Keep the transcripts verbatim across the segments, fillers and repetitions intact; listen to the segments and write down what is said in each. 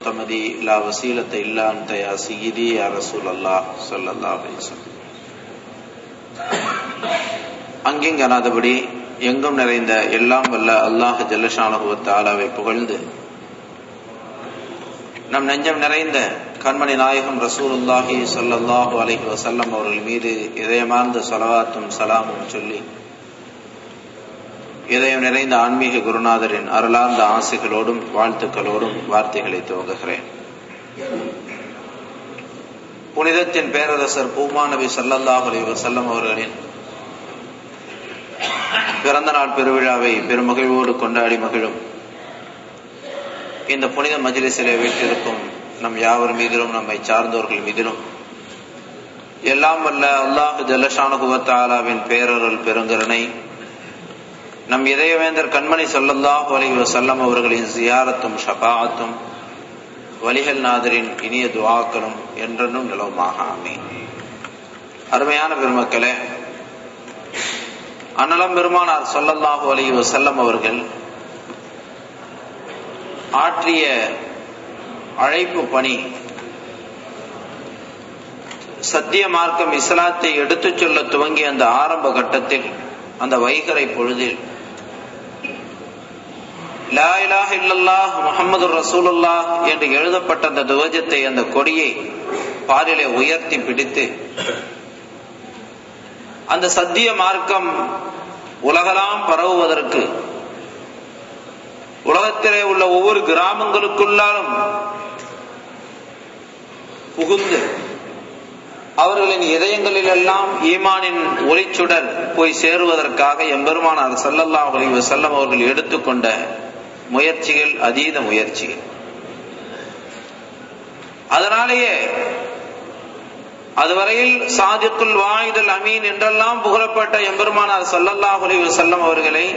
முத்தமதி லா வசீலத்தை இல்லா அன்த யா சய்யிதி யா ரசூலல்லாஹ் ஸல்லல்லாஹு அலைஹி வஸல்லம். அங்கிங்கனாதபடி எங்கும் நிறைந்த எல்லாம் வல்ல அல்லாஹ் ஜல்லஷானஹு வ தஆலாவை புகழ்ந்து நம் நெஞ்சம் நிறைந்த கண்மணி நாயகம் ரசூலுல்லாஹி ஸல்லல்லாஹு அலைஹி வஸல்லம் அவர்கள் மீது இதயமார்ந்த ஸலவாத்தும் சலாமும் சொல்லி இதயம் நிறைந்த ஆன்மீக குருநாதரின் அருளார்ந்த ஆசைகளோடும் வாழ்த்துக்களோடும் வார்த்தைகளை துவங்குகிறேன். புனிதத்தின் பேரரசர் பூமா நபி ஸல்லல்லாஹு அலைஹி வஸல்லம் அவர்களின் பிறந்த நாள் பெருவிழாவை பெருமகிழ்வோடு கொண்டாடி மகிழும் இந்த புனித மஜ்லிஸிலே வீட்டிற்கும் நம் யாவர் மீதிலும் நம்மை சார்ந்தோர்கள் மீதிலும் எல்லாம் வல்ல அல்லாஹ் ஜல்லஷானஹு வ தஆலாவின் பேரருள் பெருங்கருணை, நம் இதயவேந்தர் கண்மணி ஸல்லல்லாஹு அலைஹி வஸல்லம் அவர்களின் ஜியாரத்தும் ஷஃபாஅத்தும் வலிகள் நாதரின் இனிய துஆக்களும் என்றென்றும் நிலவுமாக. ஆமீன். அருமையான பெருமக்களே, அன்னலம் பெருமானார் ஸல்லல்லாஹு அலைஹி வஸல்லம் அவர்கள் ஆற்றிய அழைப்பு பணி, சத்திய மார்க்கம் இஸ்லாத்தை எடுத்துச் சொல்ல துவங்கிய அந்த ஆரம்ப கட்டத்தில், அந்த வைகரை பொழுதில் லா இலாஹ இல்லல்லாஹ் முஹம்மது ரசூலுல்லாஹ் என்று எழுதப்பட்ட அந்த துவஜத்தை, அந்த கொடியை பாரிலே உயர்த்தி பிடித்து அந்த சத்திய மார்க்கம் உலகெல்லாம் பரவுவதற்கு உலகத்திலே உள்ள ஒவ்வொரு கிராமங்களுக்குள்ளாலும் புகுந்து அவர்களின் இதயங்களில் எல்லாம் ஈமானின் ஒளிச்சுடர் போய் சேருவதற்காக எம்பெருமானார் ஸல்லல்லாஹு அலைஹி வஸல்லம் அவர்கள் எடுத்துக்கொண்ட முயற்சிகள் அதீத முயற்சிகள். அதனாலேயே அதுவரையில் சாதிக்குல் வாயிதுல் அமீன் என்றெல்லாம் புகழப்பட்ட எம்பெருமானார் ஸல்லல்லாஹு அலைஹி வஸல்லம் அவர்களை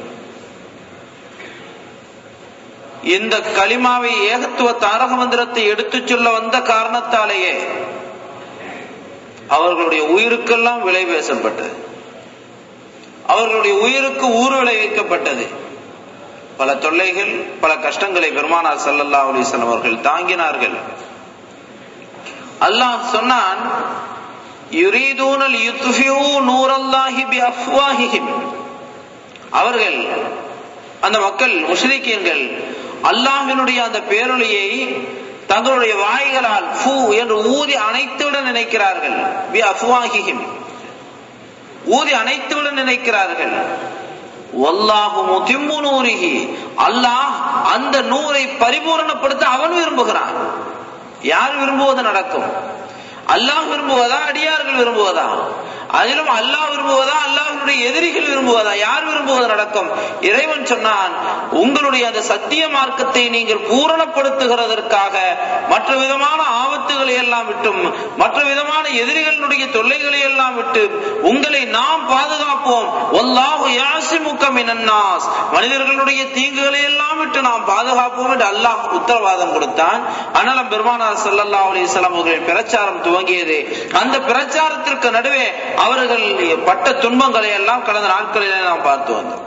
இந்த கலிமாவை, ஏகத்துவ தாரக மந்திரத்தை எடுத்துச் சொல்ல வந்த காரணத்தாலேயே அவர்களுடைய உயிருக்கெல்லாம் விலை பேசப்பட்டது, அவர்களுடைய உயிருக்கு ஊறு விளைவிக்கப்பட்டது. பல தொல்லைகள், பல கஷ்டங்களை பெருமானார் ஸல்லல்லாஹு அலைஹி வஸல்லம் அவர்கள் தாங்கினார்கள். அல்லாஹ் சொன்னான், யுரீதூன லியுத்ஃபிஊ நூரல்லாஹி பிஅஃப்வாஹிஹிம். அவர்கள், அந்த மக்கள் முஷ்ரிக்கீன்கள், அல்லாஹ்வினுடைய அந்த பேரொளியை தங்களுடைய வாய்களால் ஃபூ என்று ஊதி அணைத்துவிட நினைக்கிறார்கள். பிஅஃப்வாஹிஹிம், ஊதி அணைத்துவிட நினைக்கிறார்கள். வல்லாஹு முதிம்மு நூரிஹி, அல்லாஹ் அந்த நூரை பரிபூரணப்படுத்த அவன் விரும்புகிறான். யார் விரும்புவது நடக்கும்? அல்லாஹ் விரும்புவதா, அடியார்கள் விரும்புவதா? அதிலும் அல்லாஹ் விரும்புவதா, அல்லாஹ்வுடைய எதிரிகள் விரும்புவதா? யார் விரும்புவது நடக்கும்? இறைவன் சொன்னான், உங்களுடைய அந்த சத்திய மார்க்கத்தை நீங்கள் பூரணப்படுத்துகிறதற்காக மற்ற விதமான ஆபத்துகளை எல்லாம் விட்டும், மற்ற விதமான எதிரிகளுடைய தொல்லைகளை எல்லாம் விட்டு உங்களை நாம் பாதுகாப்போம். வல்லாஹு யாஸிமுக மினன் நாஸ், மனிதர்களுடைய தீங்குகளை எல்லாம் விட்டு நாம் பாதுகாப்போம் என்று அல்லாஹ் உத்தரவாதம் கொடுத்தான். ஆனால் பெருமானார் ஸல்லல்லாஹு அலைஹி வஸல்லம் அவர்களின் பிரச்சாரம் துவங்கியது. அந்த பிரச்சாரத்திற்கு நடுவே அவர்கள் பட்ட துன்பங்களை எல்லாம் கடந்த நாட்களிலே நாம் பார்த்து வந்தோம்.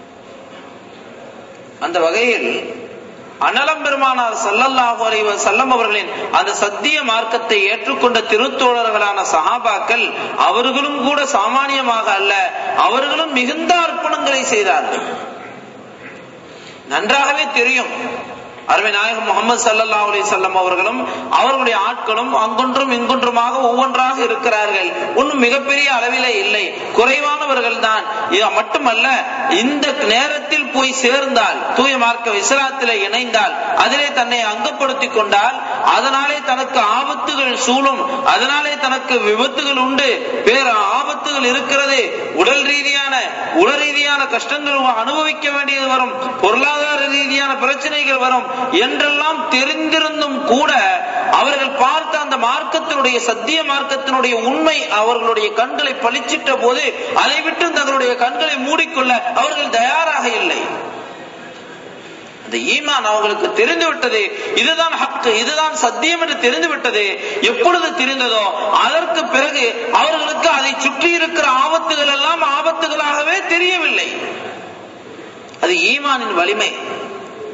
அந்த வகையில் அனலம் பெருமானார் ஸல்லல்லாஹு அலைஹி வஸல்லம் அவர்களின் அந்த சத்திய மார்க்கத்தை ஏற்றுக்கொண்ட திருத்தோழர்களான சஹாபாக்கள், அவர்களும் கூட சாமானியமாக அல்ல, அவர்களும் மிகுந்த அர்ப்பணங்களை செய்தார்கள். நன்றாகவே தெரியும், அருமை நாயகம் முஹம்மது ஸல்லல்லாஹு அலைஹி வஸல்லம் அவர்களும் அவர்களுடைய ஆட்களும் அங்கொன்றும் இங்கொன்றுமாக ஒவ்வொன்றாக இருக்கிறார்கள். ஒன்றும் மிகப்பெரிய அளவிலே இல்லை, குறைவானவர்கள் தான். இது மட்டுமல்ல, இந்த நேரத்தில் போய் சேர்ந்தால், தூய மார்க்க இஸ்லாத்திலே இணைந்தால், அதிலே தன்னை அங்கப்படுத்திக் கொண்டால், அதனாலே தனக்கு ஆபத்துகள் சூழும், அதனாலே தனக்கு விபத்துகள் உண்டு, பேர ஆபத்துகள் இருக்கிறது, உடல் ரீதியான உல ரீதியான கஷ்டங்கள் அனுபவிக்க வேண்டியது வரும், பொருளாதார ரீதியான பிரச்சனைகள் வரும் என்றெல்லாம் தெரிந்திருந்தும் கூட அவர்கள் பார்த்த அந்த மார்க்கத்தினுடைய சத்திய மார்க்கத்தினுடைய உண்மை அவர்களுடைய கண்களை பளிச்சிட்ட போது அதை விட்டு தங்களுடைய கண்களை மூடிக்கொள்ள அவர்கள் தயாராக இல்லை. அந்த ஈமான் அவர்களுக்கு தெரிந்துவிட்டது, இதுதான் ஹக்கு, இதுதான் சத்தியம் என்று தெரிந்துவிட்டது. எப்பொழுது தெரிந்ததோ அதற்கு பிறகு அவர்களுக்கு அதை சுற்றி இருக்கிற ஆபத்துகள் எல்லாம் ஆபத்துகளாகவே தெரியவில்லை. அது ஈமானின் வலிமை.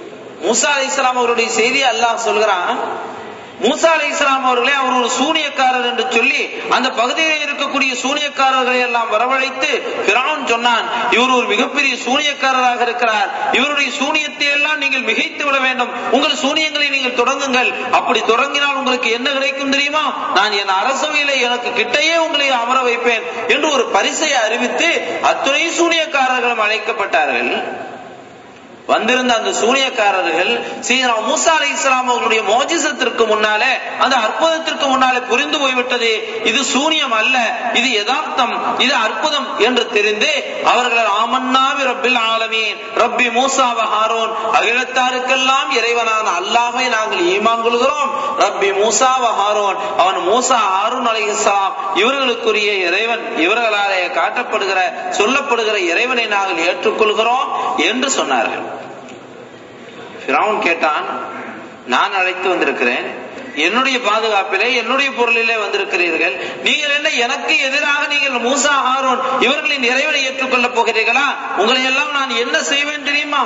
மூசா அலைஹிஸ்ஸலாம் அவருடைய செய்தியை அல்லாஹ் சொல்கிறான். மூசா அலைஹிஸ்ஸலாம் அவர்களே அவர் ஒரு சூனியக்காரர் என்று சொல்லி அந்த பகுதியில் இருக்கக்கூடிய சூனியக்காரர்களை எல்லாம் வரவழைத்து ஃபிரௌன் சொன்னான், இவர் ஒரு மிகப்பெரிய சூனியக்காரராக இருக்கிறார், இவருடைய சூனியத்தை எல்லாம் நீங்கள் மிகைத்து விட வேண்டும், உங்கள் சூனியங்களை நீங்கள் தொடங்குங்கள், அப்படி தொடங்கினால் உங்களுக்கு என்ன கிடைக்கும் தெரியுமா, நான் என் அரசவையிலே எனக்கு கிட்டையே உங்களை அமர வைப்பேன் என்று ஒரு பரிசை அறிவித்து அத்துணை சூனியக்காரர்களும் அழைக்கப்பட்டார்கள். வந்திருந்த அந்த சூனியக்காரர்கள் சீனா மூசா அலைஹிஸ்ஸலாம் அவர்களுடைய மோஜிசத்திற்கு முன்னாலே, அந்த அற்புதத்திற்கு முன்னாலே புரிந்து போய்விட்டது, இது சூனியம் அல்ல, இது யதார்த்தம், இது அற்புதம் என்று தெரிந்து அவர்கள் ஆமன்னாபி ரப்பில் ஆலமீன் ரப்பி மூசா வ ஹாரூன், அகிலத்தாருக்கெல்லாம் இறைவனான அல்லாஹ்வை நாங்கள் ஈமான் கொள்கிறோம், ரப்பி மூசா வ ஹாரூன், அவன் மூசா ஹாரூன் அலைஹிஸ்ஸலாம் இவர்களுக்குரிய இறைவன், இவர்களாலே காட்டப்படுகிற சொல்லப்படுகிற இறைவனை நாங்கள் ஏற்றுக்கொள்கிறோம் என்று சொன்னார்கள். ஃபிரௌன் கேட்டான், நான் அழைத்து வந்திருக்கிறேன், என்னுடைய பாதுகாப்பிலே என்னுடைய பொருளிலே வந்திருக்கிறீர்கள், நீங்கள் என்ன எனக்கு எதிராக நீங்கள் மூசா ஹாரூன் இவர்களின் இறைவனை ஏற்றுக்கொள்ளப் போகிறீர்களா, உங்களை எல்லாம் நான் என்ன செய்வேன் தெரியுமா?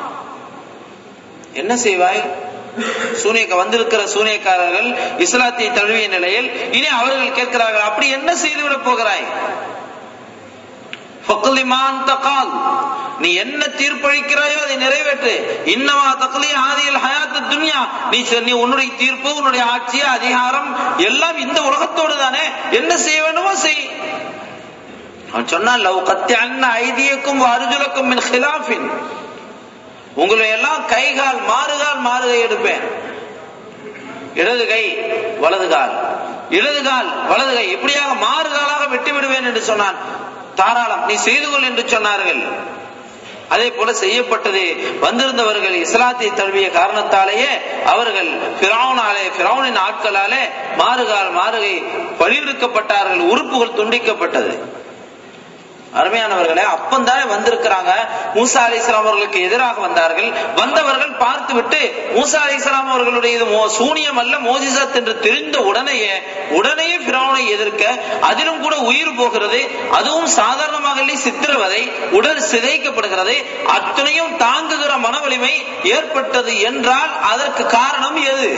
என்ன செய்வாய்? சூனியக்க வந்திருக்கிற சூனியக்காரர்கள் இஸ்லாத்தை தழுவிய நிலையில் இனி அவர்கள் கேட்கிறார்கள், அப்படி என்ன செய்துவிட போகிறாய்? நீ என்ன தீர்ப்பளிக்கிறாயோ அதை நிறைவேற்று. இன்னமா தக்லி ஆதியில் ஹயாத்து துன்யா, நீ நீ உன்னுடைய தீர்ப்பு, உன்னுடைய ஆட்சி, அதிகாரம் எல்லாம் இந்த உலகத்தோடு தானே, என்ன செய்ய வேண்டுமோ செய். அவன் சொன்னான், லவ் கத்தியன்ன ஐதியக்கும் அர்ஜுலக்கும் மின் ஹிலாஃபின், உங்களை எல்லாம் கைகால் மாறுகால் மாறுகை எடுப்பேன், இடது கை வலது கால், இடது கால் வலது கை, இப்படியாக மாறுகாலாக வெட்டி விடுவேன் என்று சொன்னான். தாராளம், நீ செய்து கொள் என்று சொன்னார்கள். அதே போல செய்யப்பட்டது. வந்திருந்தவர்கள் இஸ்லாத்தை தழுவிய காரணத்தாலேயே அவர்கள் ஃபிரௌனாலே, ஃபிரௌனின் ஆட்களாலே மாறுகால் மாறுகை பழிவிடுக்கப்பட்டார்கள், உறுப்புகள் துண்டிக்கப்பட்டது. அருமையானவர்களே, அப்பந்தானே வந்திருக்கிறாங்க. மூசா அலைஹிஸ்ஸலாம் அவர்களுக்கு எதிராக வந்தார்கள். வந்தவர்கள் பார்த்து விட்டு மூசா அலைஹிஸ்ஸலாம் அவர்களுடைய இது சூனியம் அல்ல மோஜிசத் என்று தெரிந்த உடனேயே உடனே ஃபிரௌனை எதிர்க்க, அதிலும் கூட உயிர் போகிறது, அதுவும் சாதாரணமாக இல்லை, சித்திரவதை, உடல் சிதைக்கப்படுகிறது, அத்தனையும் தாங்குகிற மன வலிமை ஏற்பட்டது என்றால் அதற்கு காரணம் எது?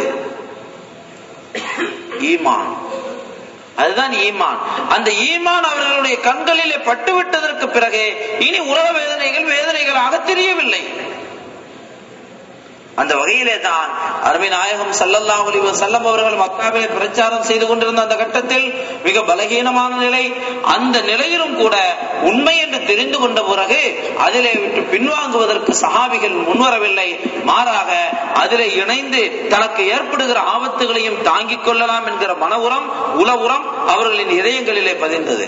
ஈமான். அதுதான் ஈமான். அந்த ஈமான் அவர்களுடைய கண்களிலே பட்டுவிட்டதற்கு பிறகு இனி உலக வேதனைகள் வேதனைகளாக தெரியவில்லை. அந்த வகையிலே தான் அருமை நாயகம் ஸல்லல்லாஹு அலைஹி வஸல்லம் அவர்கள் மக்காவிலே பிரச்சாரம் செய்து கொண்டிருந்த அந்த கட்டத்தில் மிக பலகீனமான நிலை, அந்த நிலையிலும் கூட உண்மை என்று தெரிந்து கொண்ட பிறகு அதிலே விட்டு பின்வாங்குவதற்கு சஹாபிகள் முன்வரவில்லை. மாறாக அதிலே இணைந்து தனக்கு ஏற்படுகிற ஆபத்துகளையும் தாங்கிக் கொள்ளலாம் என்கிற மன உரம், உல உரம் அவர்களின் இதயங்களிலே பதிந்தது.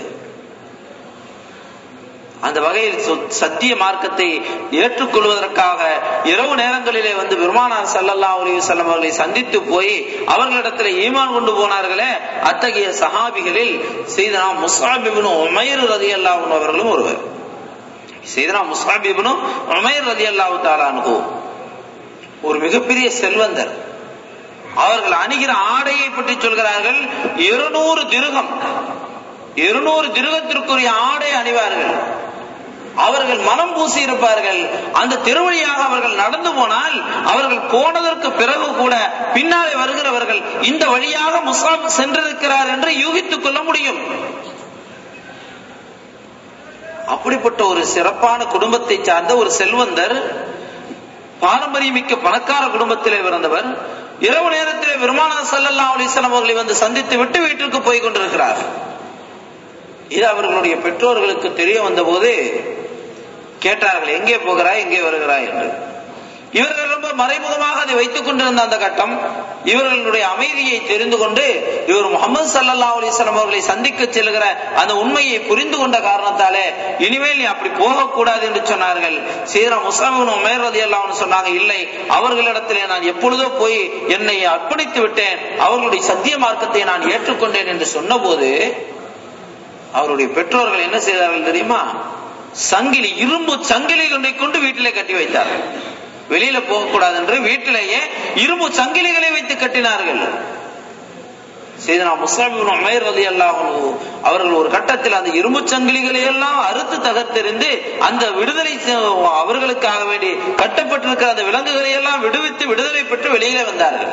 அந்த வகையில் சத்திய மார்க்கத்தை ஏற்றுக்கொள்வதற்காக இரவு நேரங்களிலே வந்து பெருமானார் ஸல்லல்லாஹு அலைஹி வஸல்லம் அவர்களை சந்தித்து போய் அவர்களிடத்தில் ஈமான் கொண்டு போனார்களே, அத்தகைய சஹாபிகளில் சையதுனா முஸ்அப் இப்னு உமைர் ரலியல்லாஹு அன்ஹு அவர்களும் ஒருவர். சையதுனா முஸ்அப் இப்னு உமைர் ரலியல்லாஹு தஆலா அன்ஹு ஒரு மிகப்பெரிய செல்வந்தர். அவர்கள் அணிகிற ஆடையை பற்றி சொல்கிறார்கள், இருநூறு திருகம், இருநூறு திருகத்திற்குரிய ஆடை அணிவார்கள். அவர்கள் மனம் பூசி இருப்பார்கள். அந்த திருவழியாக அவர்கள் நடந்து போனால் அவர்கள் போனதற்கு பிறகு கூட பின்னாலே வருகிறவர்கள் இந்த வழியாக முஸ்அப் சென்றிருக்கிறார் என்று யூகித்துக் கொள்ள முடியும். அப்படிப்பட்ட ஒரு சிறப்பான குடும்பத்தை சார்ந்த ஒரு செல்வந்தர், பாரம்பரியமிக்க பணக்கார குடும்பத்திலே பிறந்தவர், இரவு நேரத்திலே பெருமானார் ஸல்லல்லாஹு அலைஹி வஸல்லம் அவர்களை வந்து சந்தித்து விட்டு வீட்டிற்கு போய் கொண்டிருக்கிறார். இது அவர்களுடைய பெற்றோர்களுக்கு தெரிய வந்த போது கேட்டார்கள், எங்கே போகிறாய், எங்கே வருகிறாய் என்று. இவர்கள் ரொம்ப மறைமுகமாக அதை வைத்துக் கொண்டிருந்த அந்த கட்டம், இவர்களுடைய அமைதியை தெரிந்து கொண்டு இவர் முஹம்மது ஸல்லல்லாஹு அலைஹி வஸல்லம் அவர்களை சந்திக்க செல்கிற அந்த உண்மையை புரிந்து கொண்ட காரணத்தாலே இனிமேல் நீ அப்படி போகக்கூடாது என்று சொன்னார்கள். சீரா முஸ்அப் இப்னு உமைர் ரலியல்லாஹு அன்ஹு சொன்னாங்க, இல்லை, அவர்களிடத்திலே நான் எப்பொழுதோ போய் என்னை அர்ப்பணித்து விட்டேன், அவர்களுடைய சத்திய மார்க்கத்தை நான் ஏற்றுக்கொண்டேன் என்று சொன்ன போது அவருடைய பெற்றோர்கள் என்ன செய்தார்கள் தெரியுமா? சங்கிலி, இரும்பு சங்கிலி ஒன்றை கொண்டு வீட்டிலே கட்டி வைத்தார்கள். வெளியில போகக்கூடாது என்று வீட்டிலேயே இரும்பு சங்கிலிகளை வைத்து கட்டினார்கள். செய்தனா முஸ்அப் இப்னு உமைர் ரலியல்லாஹு அன்ஹு அவர்கள் ஒரு கட்டத்தில் அந்த இரும்பு சங்கிலிகளை எல்லாம் அறுத்து தகர்த்தெறிந்து அந்த விடுதலை அவர்களுக்காக வேண்டி கட்டப்பட்டிருக்கிற அந்த விலங்குகளை எல்லாம் விடுவித்து விடுதலை பெற்று வெளியிலே வந்தார்கள்.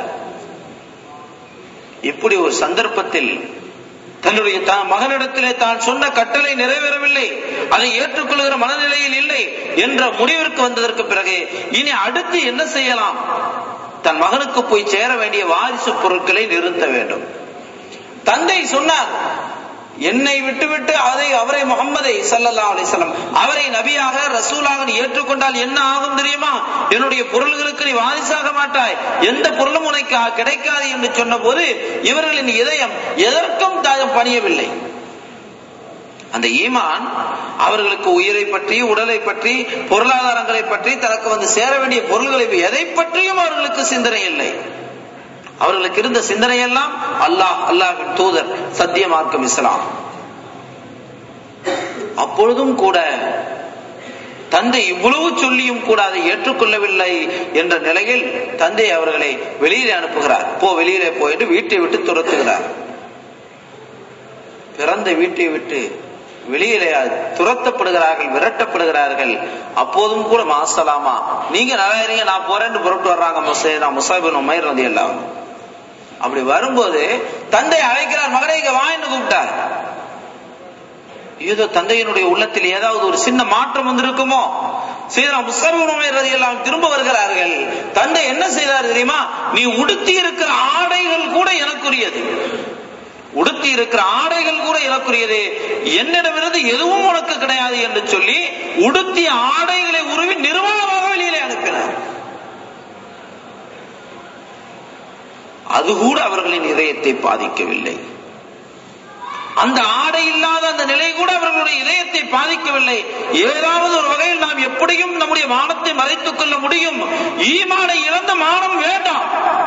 இப்படி ஒரு சந்தர்ப்பத்தில் தன்னுடைய மகனிடத்திலே தான் சொன்ன கட்டளை நிறைவேறவில்லை, அதை ஏற்றுக்கொள்கிற மனநிலையில் இல்லை என்ற முடிவிற்கு வந்ததற்கு பிறகு இனி அடுத்து என்ன செய்யலாம்? தன் மகனுக்கு போய் சேர வேண்டிய வாரிசு பொருட்களை நிறுத்த வேண்டும். தந்தை சொன்னார், என்னை விட்டுவிட்டு அதை அவரை முஹம்மதை ஸல்லல்லாஹு அலைஹி வஸல்லம் அவரை நபியாக ரசூலாக நீ ஏற்றுக்கொண்டால் என்ன ஆகும் தெரியுமா? என்னுடைய பொருள்களுக்கு நீ வாரிசாக மாட்டாய், எந்த பொருளும் உனக்கு கிடைக்காது என்று சொன்ன போது இவர்களின் இதயம் எதற்கும் பணியவில்லை. அந்த ஈமான் அவர்களுக்கு உயிரை பற்றி, உடலை பற்றி, பொருளாதாரங்களை பற்றி, தனக்கு வந்து சேர வேண்டிய பொருள்களை எதை பற்றியும் அவர்களுக்கு சிந்தனை இல்லை. அவர்களுக்கு இருந்த சிந்தனை எல்லாம் அல்லாஹ், அல்லாஹ்வின் தூதர், சத்திய மார்க்கம் இஸ்லாம். அப்பொழுதும் கூட தந்தை இவ்வளவு சொல்லியும் கூட அதை ஏற்றுக்கொள்ளவில்லை என்ற நிலையில் தந்தை அவர்களை வெளியிலே அனுப்புகிறார். போ, வெளியிலே போயிட்டு வீட்டை விட்டு துரத்துகிறார். பிறந்த வீட்டை விட்டு வெளியிலே துரத்தப்படுகிறார்கள், விரட்டப்படுகிறார்கள். அப்போதும் கூட மாசலாமா, நீங்க நல்லா இருங்க, நான் போறேன்னு புறப்பட்டு வர்றாங்க முஸ்அப் இப்னு உமைர் ரலியல்லாஹு அன்ஹு. அப்படி வரும்போது தந்தை அழைக்கிறார், மகனை இங்க வா என்று கூப்பிட்டார். ஏதோ தந்தையினுடைய உள்ளத்தில் ஏதாவது ஒரு சின்ன மாற்றம் வந்திருக்குமோ. சீதனா முஸ்அப் இப்னு உமைர் ரலியல்லாஹு அன்ஹு திரும்ப வருகிறார்கள். தந்தை என்ன செய்தார் தெரியுமா? நீ உடுத்தி இருக்கிற ஆடைகள் கூட எனக்குரியது, உடுத்தி இருக்கிற ஆடைகள் கூட எனக்குரியது, என்னிடமிருந்து எதுவும் உனக்கு கிடையாது என்று சொல்லி உடுத்திய ஆடைகளை உருவி நிர்வாணமாக வெளியிலே அனுப்பினார். அது கூட அவர்களின் இதயத்தை பாதிக்கவில்லை. அந்த ஆடை இல்லாத அந்த நிலை கூட அவர்களுடைய இதயத்தை பாதிக்கவில்லை. ஏதாவது ஒரு வகையில் நாம் எப்படியும் நம்முடைய மானத்தை மறைத்துக் கொள்ள முடியும், ஈமானை இழந்த மானம் வேண்டாம்.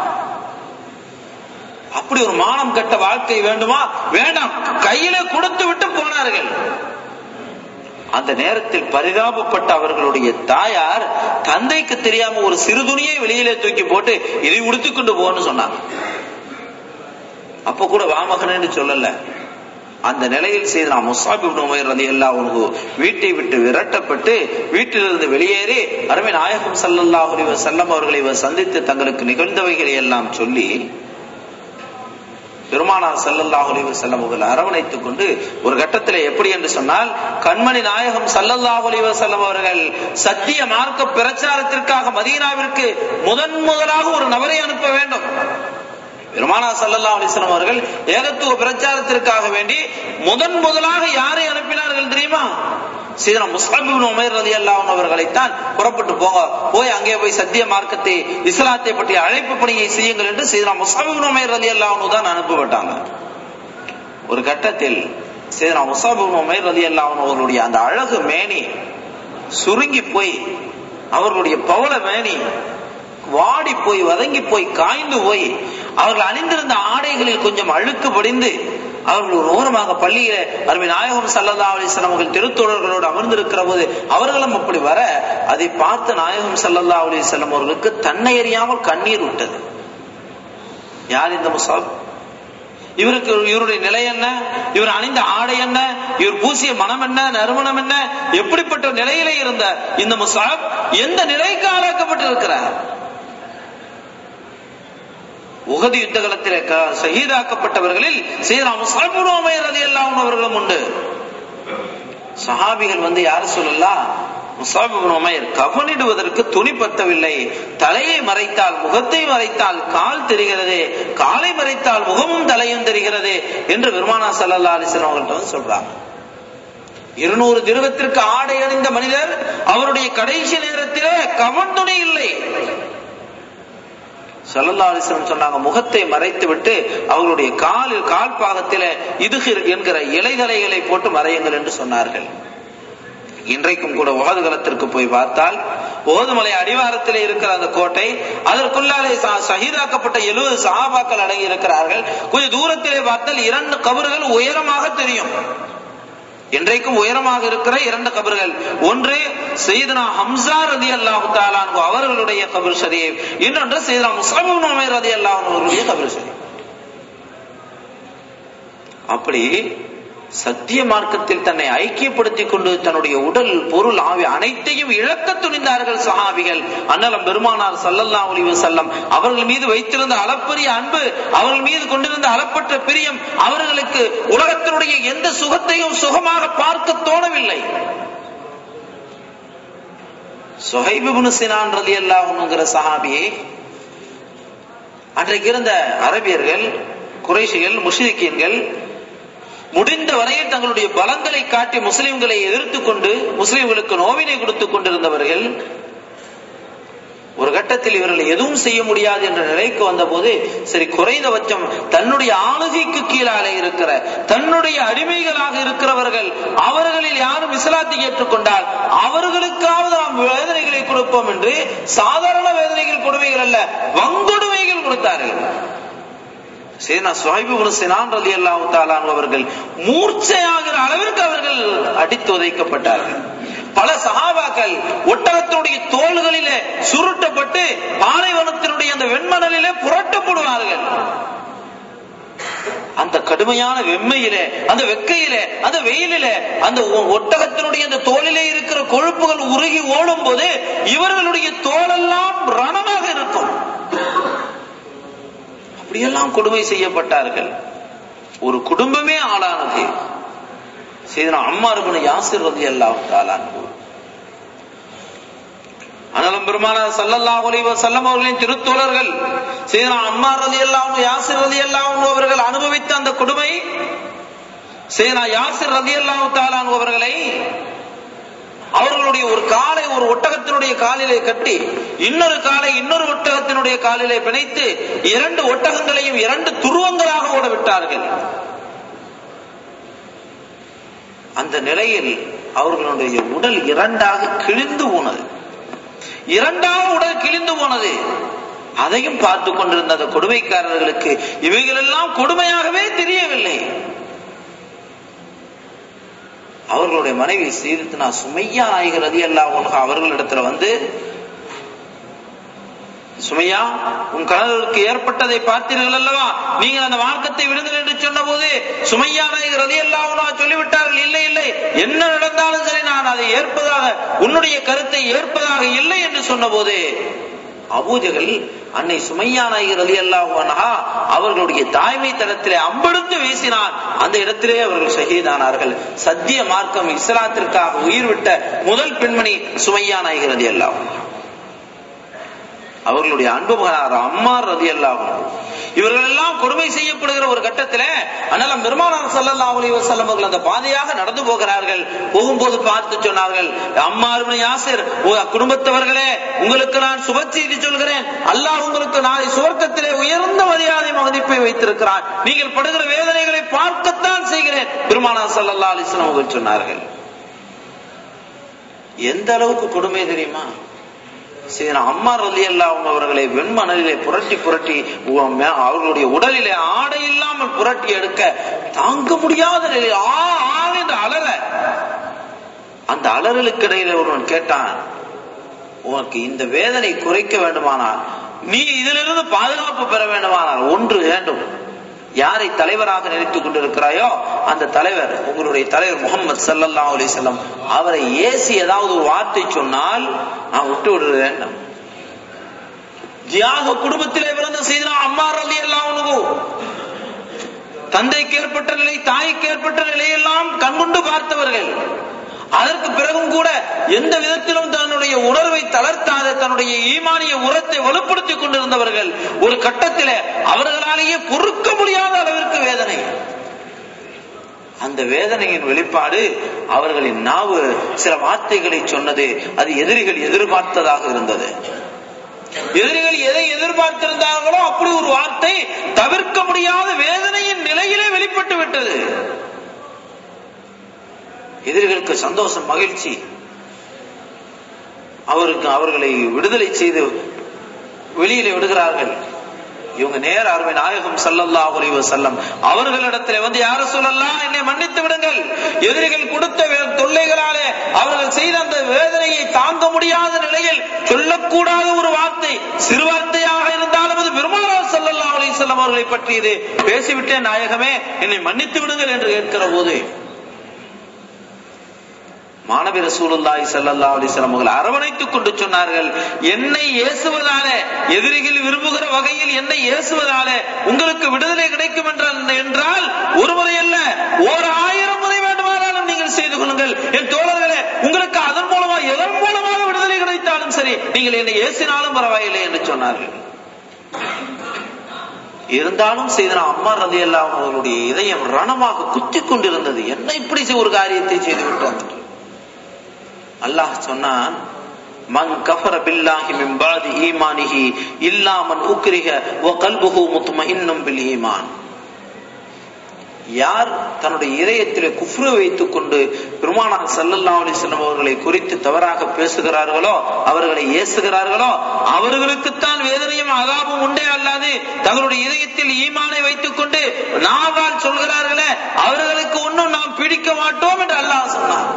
அப்படி ஒரு மானம் கெட்ட வாழ்க்கை வேண்டுமா? வேண்டாம். கையில கொடுத்து விட்டு போனார்கள். அந்த நேரத்தில் பரிதாபப்பட்ட அவர்களுடைய தாயார் தந்தைக்கு தெரியாம ஒரு சிறு துணியை வெளியிலே தூக்கி போட்டு இதை உடுத்திக் கொண்டு போன்னு சொன்னாங்க. அப்ப கூட வாமகன்னு சொல்லல. அந்த நிலையில் செய்த முஸ்அப் இப்னு உமைர் ரலியல்லாஹு அன்ஹு வீட்டை விட்டு விரட்டப்பட்டு வீட்டிலிருந்து வெளியேறி அருமை நாயகம் ஸல்லல்லாஹு அலைஹி வஸல்லம் அவர்களை சந்தித்து தங்களுக்கு நிகழ்ந்தவைகளை எல்லாம் சொல்லி பெருமானார் ஸல்லல்லாஹு அலைஹி வஸல்லம் அவர்களை அரவணைத்துக் கொண்டு ஒரு கட்டத்தில் எப்படி என்று சொன்னால், கண்மணி நாயகம் ஸல்லல்லாஹு அலைஹி வஸல்லம் அவர்கள் சத்திய மார்க்க பிரச்சாரத்திற்காக மதீனாவிற்கு முதன் முதலாக ஒரு நபரை அனுப்ப வேண்டும். பெருமானார் ஸல்லல்லாஹு அலைஹி வஸல்லம் அவர்கள் ஏகத்துவ பிரச்சாரத்திற்காக வேண்டி முதன் முதலாக யாரை அனுப்பினார்கள் தெரியுமா? சீதனா முஸ்அப் இப்னு உமைர் ரலியல்லாஹு அன்ஹு அவர்களைத்தான் புறப்பட்டு போக, போய் அங்கே போய் சத்திய மார்க்கத்தை, இஸ்லாத்தை பற்றிய அழைப்பு பணியை செய்யுங்கள் என்று சீதனா முஸ்அப் இப்னு உமைர் ரலியல்லாஹு அன்ஹு தான் அனுப்பப்பட்டாங்க. ஒரு கட்டத்தில் சீதனா முஸ்அப் இப்னு உமைர் ரலியல்லாஹு அன்ஹு அவர்களுடைய அந்த அழகு மேனி சுருங்கி போய், அவர்களுடைய பவள மேனி வாடி போய், வதங்கி போய், காய்ந்து போய், அவர்கள் அணிந்திருந்த ஆடைகளில் கொஞ்சம் அழுக்கு படிந்து அவர்கள் ஒரு ஓரமாக பள்ளியில அருமை நாயகம் ஸல்லல்லாஹு அலைஹி வஸல்லம் அவர்கள் திருத்தோழர்களோடு அமர்ந்திருக்கிற போது அவர்களும் அப்படி வர, அதை பார்த்த நாயகம் ஸல்லல்லாஹு அலைஹி வஸல்லம் அவர்களுக்கு தன்னை அறியாமல் கண்ணீர் விட்டது. யார் இந்த முஸ்அப்? இவருக்கு இவருடைய நிலை என்ன? இவர் அணிந்த ஆடை என்ன? இவர் பூசிய மனம் என்ன, நறுமணம் என்ன? எப்படிப்பட்ட நிலையிலே இருந்த இந்த முஸ்அப் எந்த நிலைக்கு ஆளாக்கப்பட்டிருக்கிறார்? உஹது யுத்த களத்திலே ஷஹீதாக்கப்பட்டவர்களில் சையதுனா முஸ்அப் இப்னு உமைர் ரலியல்லாஹு அன்ஹு அவர்களும் உண்டு. சஹாபிகள் வந்து யார் சொல்லலாம், முஸ்அப் இப்னு உமைர் கஃனிடுவதற்கு துணி பத்தவில்லை, தலையை மறைத்தால் முகத்தை மறைத்தால் கால் தெரிகிறது, காலை மறைத்தால் முகமும் தலையும் தெரிகிறது என்று பெருமானார் ஸல்லல்லாஹு அலைஹி வஸல்லம் அவர்கள்ட்ட வந்து சொல்றாங்க. இருநூறு திரகத்திற்கு ஆடை அணிந்த மனிதர் அவருடைய கடைசி நேரத்திலே கஃன் துணி இல்லை. ஸல்லல்லாஹு அலைஹி வஸல்லம் சொன்னாங்க, முகத்தை மறைத்து விட்டு அவர்களுடைய காலில் கால் பாகத்திலே இதுகிர் என்கிற இலைதலைகளை போட்டு மறையுங்கள் என்று சொன்னார்கள். இன்றைக்கும் கூட உஹது களத்திற்கு போய் பார்த்தால் ஓதுமலை அடிவாரத்திலே இருக்கிற அந்த கோட்டை, அதற்குள்ளாலே ஷஹீதாக்கப்பட்ட எழுபது சஹாபாக்கள் அடங்கி இருக்கிறார்கள். கொஞ்சம் தூரத்திலே பார்த்தால் இரண்டு கபறுகள் உயரமாக தெரியும். இன்றைக்கும் உயரமாக இருக்கிற இரண்டு கபர்கள், ஒன்று சையதுனா ஹம்ஸா ரலியல்லாஹு தஆலா அன்ஹு அவர்களுடைய கபர் ஷரீஃப், இன்னொன்று சையதுனா முஸ்அப் இப்னு உமைர் ரலியல்லாஹு அன்ஹு அவர்களுடைய கபர் ஷரீஃப். அப்படி சத்திய மார்க்கத்தில் தன்னை ஐக்கியப்படுத்திக் கொண்டு தன்னுடைய உடல் பொருள் ஆவி அனைத்தையும் இழக்க துணிந்தார்கள் சஹாபிகள். அன்னலம் பெருமானார் ஸல்லல்லாஹு அலைஹி வஸல்லம் அவர்கள் மீது வைத்திருந்த அளப்பரிய அன்பு, அவர்கள் மீது கொண்டிருந்த அளப்பற்ற பிரியம் அவர்களுக்கு உலகத்தினுடைய எந்த சுகத்தையும் சுகமாக பார்க்க தோணவில்லை. சுஹைப் இப்னு சினான் ரலியல்லாஹு அன்ஹுங்கிற சஹாபியை அன்றைக்கு இருந்த அரபியர்கள், குறைஷிகள், முஷ்ரிக்கீன்கள் முடிந்த வரையில் தங்களுடைய பலங்களை காட்டி முஸ்லிம்களை எதிர்த்துக் கொண்டு முஸ்லிம்களுக்கு நோவினை கொடுத்துக் கொண்டிருந்தவர்கள் ஒரு கட்டத்தில் இவர்கள் எதுவும் செய்ய முடியாது என்ற நிலைக்கு வந்த போது, சரி குறைந்தபட்சம் தன்னுடைய ஆளுகைக்கு கீழாலே இருக்கிற தன்னுடைய அடிமைகளாக இருக்கிறவர்கள் அவர்களில் யாரும் இஸ்லாத்தை ஏற்றுக்கொண்டால் அவர்களுக்காவது நாம் வேதனைகளை கொடுப்போம் என்று சாதாரண வேதனைகள் கொடுமைகள் அல்ல, வங்கொடுமைகள் கொடுத்தார்கள். சுஹைப் இப்னு சினான் ரலியல்லாஹு தஆலா அவர்கள் மூர்ச்சையாகிற அளவிற்கு அவர்கள் அடித்து உதைக்கப்பட்டார்கள். பல சஹாபாக்கள் ஒட்டகத்தினுடைய தோள்களிலே சுருட்டப்பட்டு பாலைவனத்தினுடைய அந்த வெண்மணலிலே புரட்டப்படுவார்கள். அந்த கடுமையான வெம்மையிலே, அந்த வெக்கையிலே, அந்த வெயிலிலே அந்த ஒட்டகத்தினுடைய அந்த தோளிலே இருக்கிற கொழுப்புகள் உருகி ஓடும் போது இவர்களுடைய தோலெல்லாம் ரணமாக இருக்கும். அப்படியெல்லாம் கொடுமை செய்யப்பட்டார்கள். ஒரு குடும்பமே ஆளானது. சையதுனா அம்மார் இப்னு யாசிர் ரலியல்லாஹு தஆலா அன்ஹு. அனலம் பெருமானார் ஸல்லல்லாஹு அலைஹி வஸல்லம் அவர்களின் திருத்தோழர்கள் சையதுனா அம்மார் ரலியல்லாஹு அன்ஹு, யாசிர் ரலியல்லாஹு அன்ஹு அவர்கள் அனுபவித்த அந்த கொடுமை, சையதுனா யாசிர் ரலியல்லாஹு தஆலா அன்ஹு அவர்களை அவர்களுடைய ஒரு காலை ஒரு ஒட்டகத்தினுடைய காலிலே கட்டி இன்னொரு காலை இன்னொரு ஒட்டகத்தினுடைய காலிலே பிணைத்து இரண்டு ஒட்டகங்களையும் இரண்டு துருவங்களாக ஓட விட்டார்கள். அந்த நிலையில் அவர்களுடைய உடல் இரண்டாக கிழிந்து போனது. இரண்டாக உடல் கிழிந்து போனது. அதையும் பார்த்து கொண்டிருந்த அந்த கொடுமைக்காரர்களுக்கு இவைகள் எல்லாம் கொடுமையாகவே தெரியவில்லை. அவர்களுடைய மனைவி சீதத்துனா சுமையா நாயகர் ரலியல்லாஹு அன்ஹா அவர்களிடத்துல வந்து, சுமையா, உன் கணவருக்கு ஏற்பட்டதை பார்த்தீர்கள் அல்லவா, நீங்கள் அந்த மார்க்கத்தை விடுங்கள் என்று சொன்ன போது சுமையா நாயகர் ரலியல்லாஹு அன்ஹா சொல்லிவிட்டார்கள், இல்லை இல்லை, என்ன நடந்தாலும் சரி நான் அதை ஏற்பதாக, உன்னுடைய கருத்தை ஏற்பதாக இல்லை என்று சொன்ன போது அபூஜஹல் அன்னை சுமையா நாயகர் ரலியல்லாஹு அன்ஹா அவர்களுடைய தாய்மை தளத்திலே அம்பெடுத்து வீசினார். அந்த இடத்திலே அவர்கள் ஷஹீதானார்கள். சத்திய மார்க்கம் இஸ்லாத்திற்காக உயிர் விட்ட முதல் பெண்மணி சுமையா நாயகர் ரலியல்லாஹு அன்ஹா. அவர்களுடைய அன்பு மகனார் அம்மார் ரலியல்லாஹு அன்ஹு. இவர்கள் எல்லாம் கொடுமை செய்யப்படுகிற ஒரு கட்டத்தில் அன்னலம் பெருமானார் ஸல்லல்லாஹு அலைஹி வஸல்லம் அவர்கள் அந்த பாதையாக நடந்து போகிறார்கள். போகும்போது பார்த்து சொன்னார்கள், அம்மார் இப்னு யாசிர் குடும்பத்தவர்களே, உங்களுக்கு நான் சுப செய்தி சொல்கிறேன். அல்லாஹ் உங்களுக்கு நாளை சுவர்க்கத்திலே உயர்ந்த மரியாதை மதிப்பை வைத்திருக்கிறான். நீங்கள் படுகிற வேதனைகளை பார்க்கத்தான் செய்கிறேன். பெருமானார் ஸல்லல்லாஹு அலைஹி வஸல்லம் அவர்கள் சொன்னார்கள். எந்த அளவுக்கு கொடுமை தெரியுமா? அம்மார் ரலியல்லாஹு அன்ஹு அவர்களை வெண்மணலிலே புரட்டி புரட்டி அவர்களுடைய உடலிலே ஆடை இல்லாமல் புரட்டி எடுக்க தாங்க முடியாத நிலையில் ஆ என்று அலற, அந்த அலறலுக்கு இடையில ஒருவன் கேட்டான், உனக்கு இந்த வேதனை குறைக்க வேண்டுமானால், நீ இதிலிருந்து பாதுகாப்பு பெற வேண்டுமானால் ஒன்று வேண்டும். யாரை தலைவராக நினைத்துக் கொண்டிருக்கிறாயோ அந்த தலைவர், உங்களுடைய தலைவர் முஹம்மது ஸல்லல்லாஹு அலைஹி வஸல்லம், அவரை ஏசி ஏதாவது ஒரு வார்த்தை சொன்னால் நான் விட்டு விடுற வேண்டாம். தியாக குடும்பத்திலே பிறந்த சையதுனா அம்மார் ரலியல்லாஹு அன்ஹு தந்தைக்கு ஏற்பட்ட நிலை, தாய்க்கு ஏற்பட்ட நிலையெல்லாம் கண்கொண்டு பார்த்தவர்கள். அதற்கு பிறகும் கூட எந்த விதத்திலும் தன்னுடைய உணர்வை தளர்த்தாத தன்னுடைய ஈமானிய உரத்தை வலுப்படுத்திக் கொண்டிருந்தவர்கள். ஒரு கட்டத்தில் அவர்களாலேயே பொறுக்க முடியாத அளவிற்கு வேதனை. அந்த வேதனையின் வெளிப்பாடு அவர்களின் நாவு சில வார்த்தைகளை சொன்னது. அது எதிரிகள் எதிர்பார்த்ததாக இருந்தது. எதிரிகள் எதை எதிர்பார்த்திருந்தார்களோ அப்படி ஒரு வார்த்தை தவிர்க்க முடியாத வேதனையின் நிலையிலே வெளிப்பட்டு விட்டது. எதிரிகளுக்கு சந்தோஷம், மகிழ்ச்சி. அவருக்கு அவர்களை விடுதலை செய்து வெளியிலே விடுகிறார்கள். இவங்க நேர அருமை நாயகம் ஸல்லல்லாஹு அலைஹி வஸல்லம் அவர்களிடத்தில் வந்து, யா ரசூலல்லாஹ், என்னை மன்னித்து விடுங்கள், எதிரிகள் கொடுத்த தொல்லைகளாலே அவர்கள் செய்த அந்த வேதனையை தாங்க முடியாத நிலையில் சொல்லக்கூடாத ஒரு வார்த்தை, சிறு வார்த்தையாக இருந்தாலும் அது பெருமானார் ஸல்லல்லாஹு அலைஹி வஸல்லம் அவர்களை பற்றி இது பேசிவிட்டேன் நாயகமே, என்னை மன்னித்து விடுங்கள் என்று கேட்கிற போது மாணவி ரசூலுல்லாஹி ஸல்லல்லாஹு அலைஹி வஸல்லம் அவர்கள் அரவணைத்துக் கொண்டு சொன்னார்கள், என்னை ஏசுவதால, எதிரிகள் விரும்புகிற வகையில் என்னை ஏசுவதால உங்களுக்கு விடுதலை கிடைக்கும் என்றால் ஒரு முறை அல்ல, ஓர் ஆயிரம் முறை வேண்டுமானாலும் நீங்கள் செய்து கொள்ளுங்கள் என் தோழர்களே. உங்களுக்கு அதன் மூலமா எதன் மூலமாக விடுதலை கிடைத்தாலும் சரி, நீங்கள் என்னை ஏசினாலும் பரவாயில்லை என்று சொன்னார்கள். இருந்தாலும் செய்தனா அம்மார் ரலியல்லாஹு அன்ஹு அவர்களுடைய இதயம் ரணமாக குத்தி கொண்டிருந்தது. என்ன இப்படி ஒரு காரியத்தை செய்து விட்டார்? அல்லாஹ் சொன்னான், மன் கஃபர பில்லாஹி மின் பாதி ஈமானிஹி இல்லா மன் உக்ரிஹ வ கல்புஹு முத்மஇன்னும் பில் ஈமான். யார் தன்னுடைய இதயத்திலே குஃப்ரு வைத்துக் கொண்டு பெருமானார் ஸல்லல்லாஹு அலைஹி வஸல்லம் அவர்களை குறித்து தவறாக பேசுகிறார்களோ, அவர்களை ஏசுகிறார்களோ, அவர்களுக்குத்தான் வேதனையும் அதாபும் உண்டே அல்லாது தங்களுடைய இதயத்தில் ஈமானை வைத்துக் கொண்டு நாவால் சொல்கிறார்களே அவர்களுக்கு ஒன்றும் நாம் பிடிக்க மாட்டோம் என்று அல்லாஹ் சொன்னார்.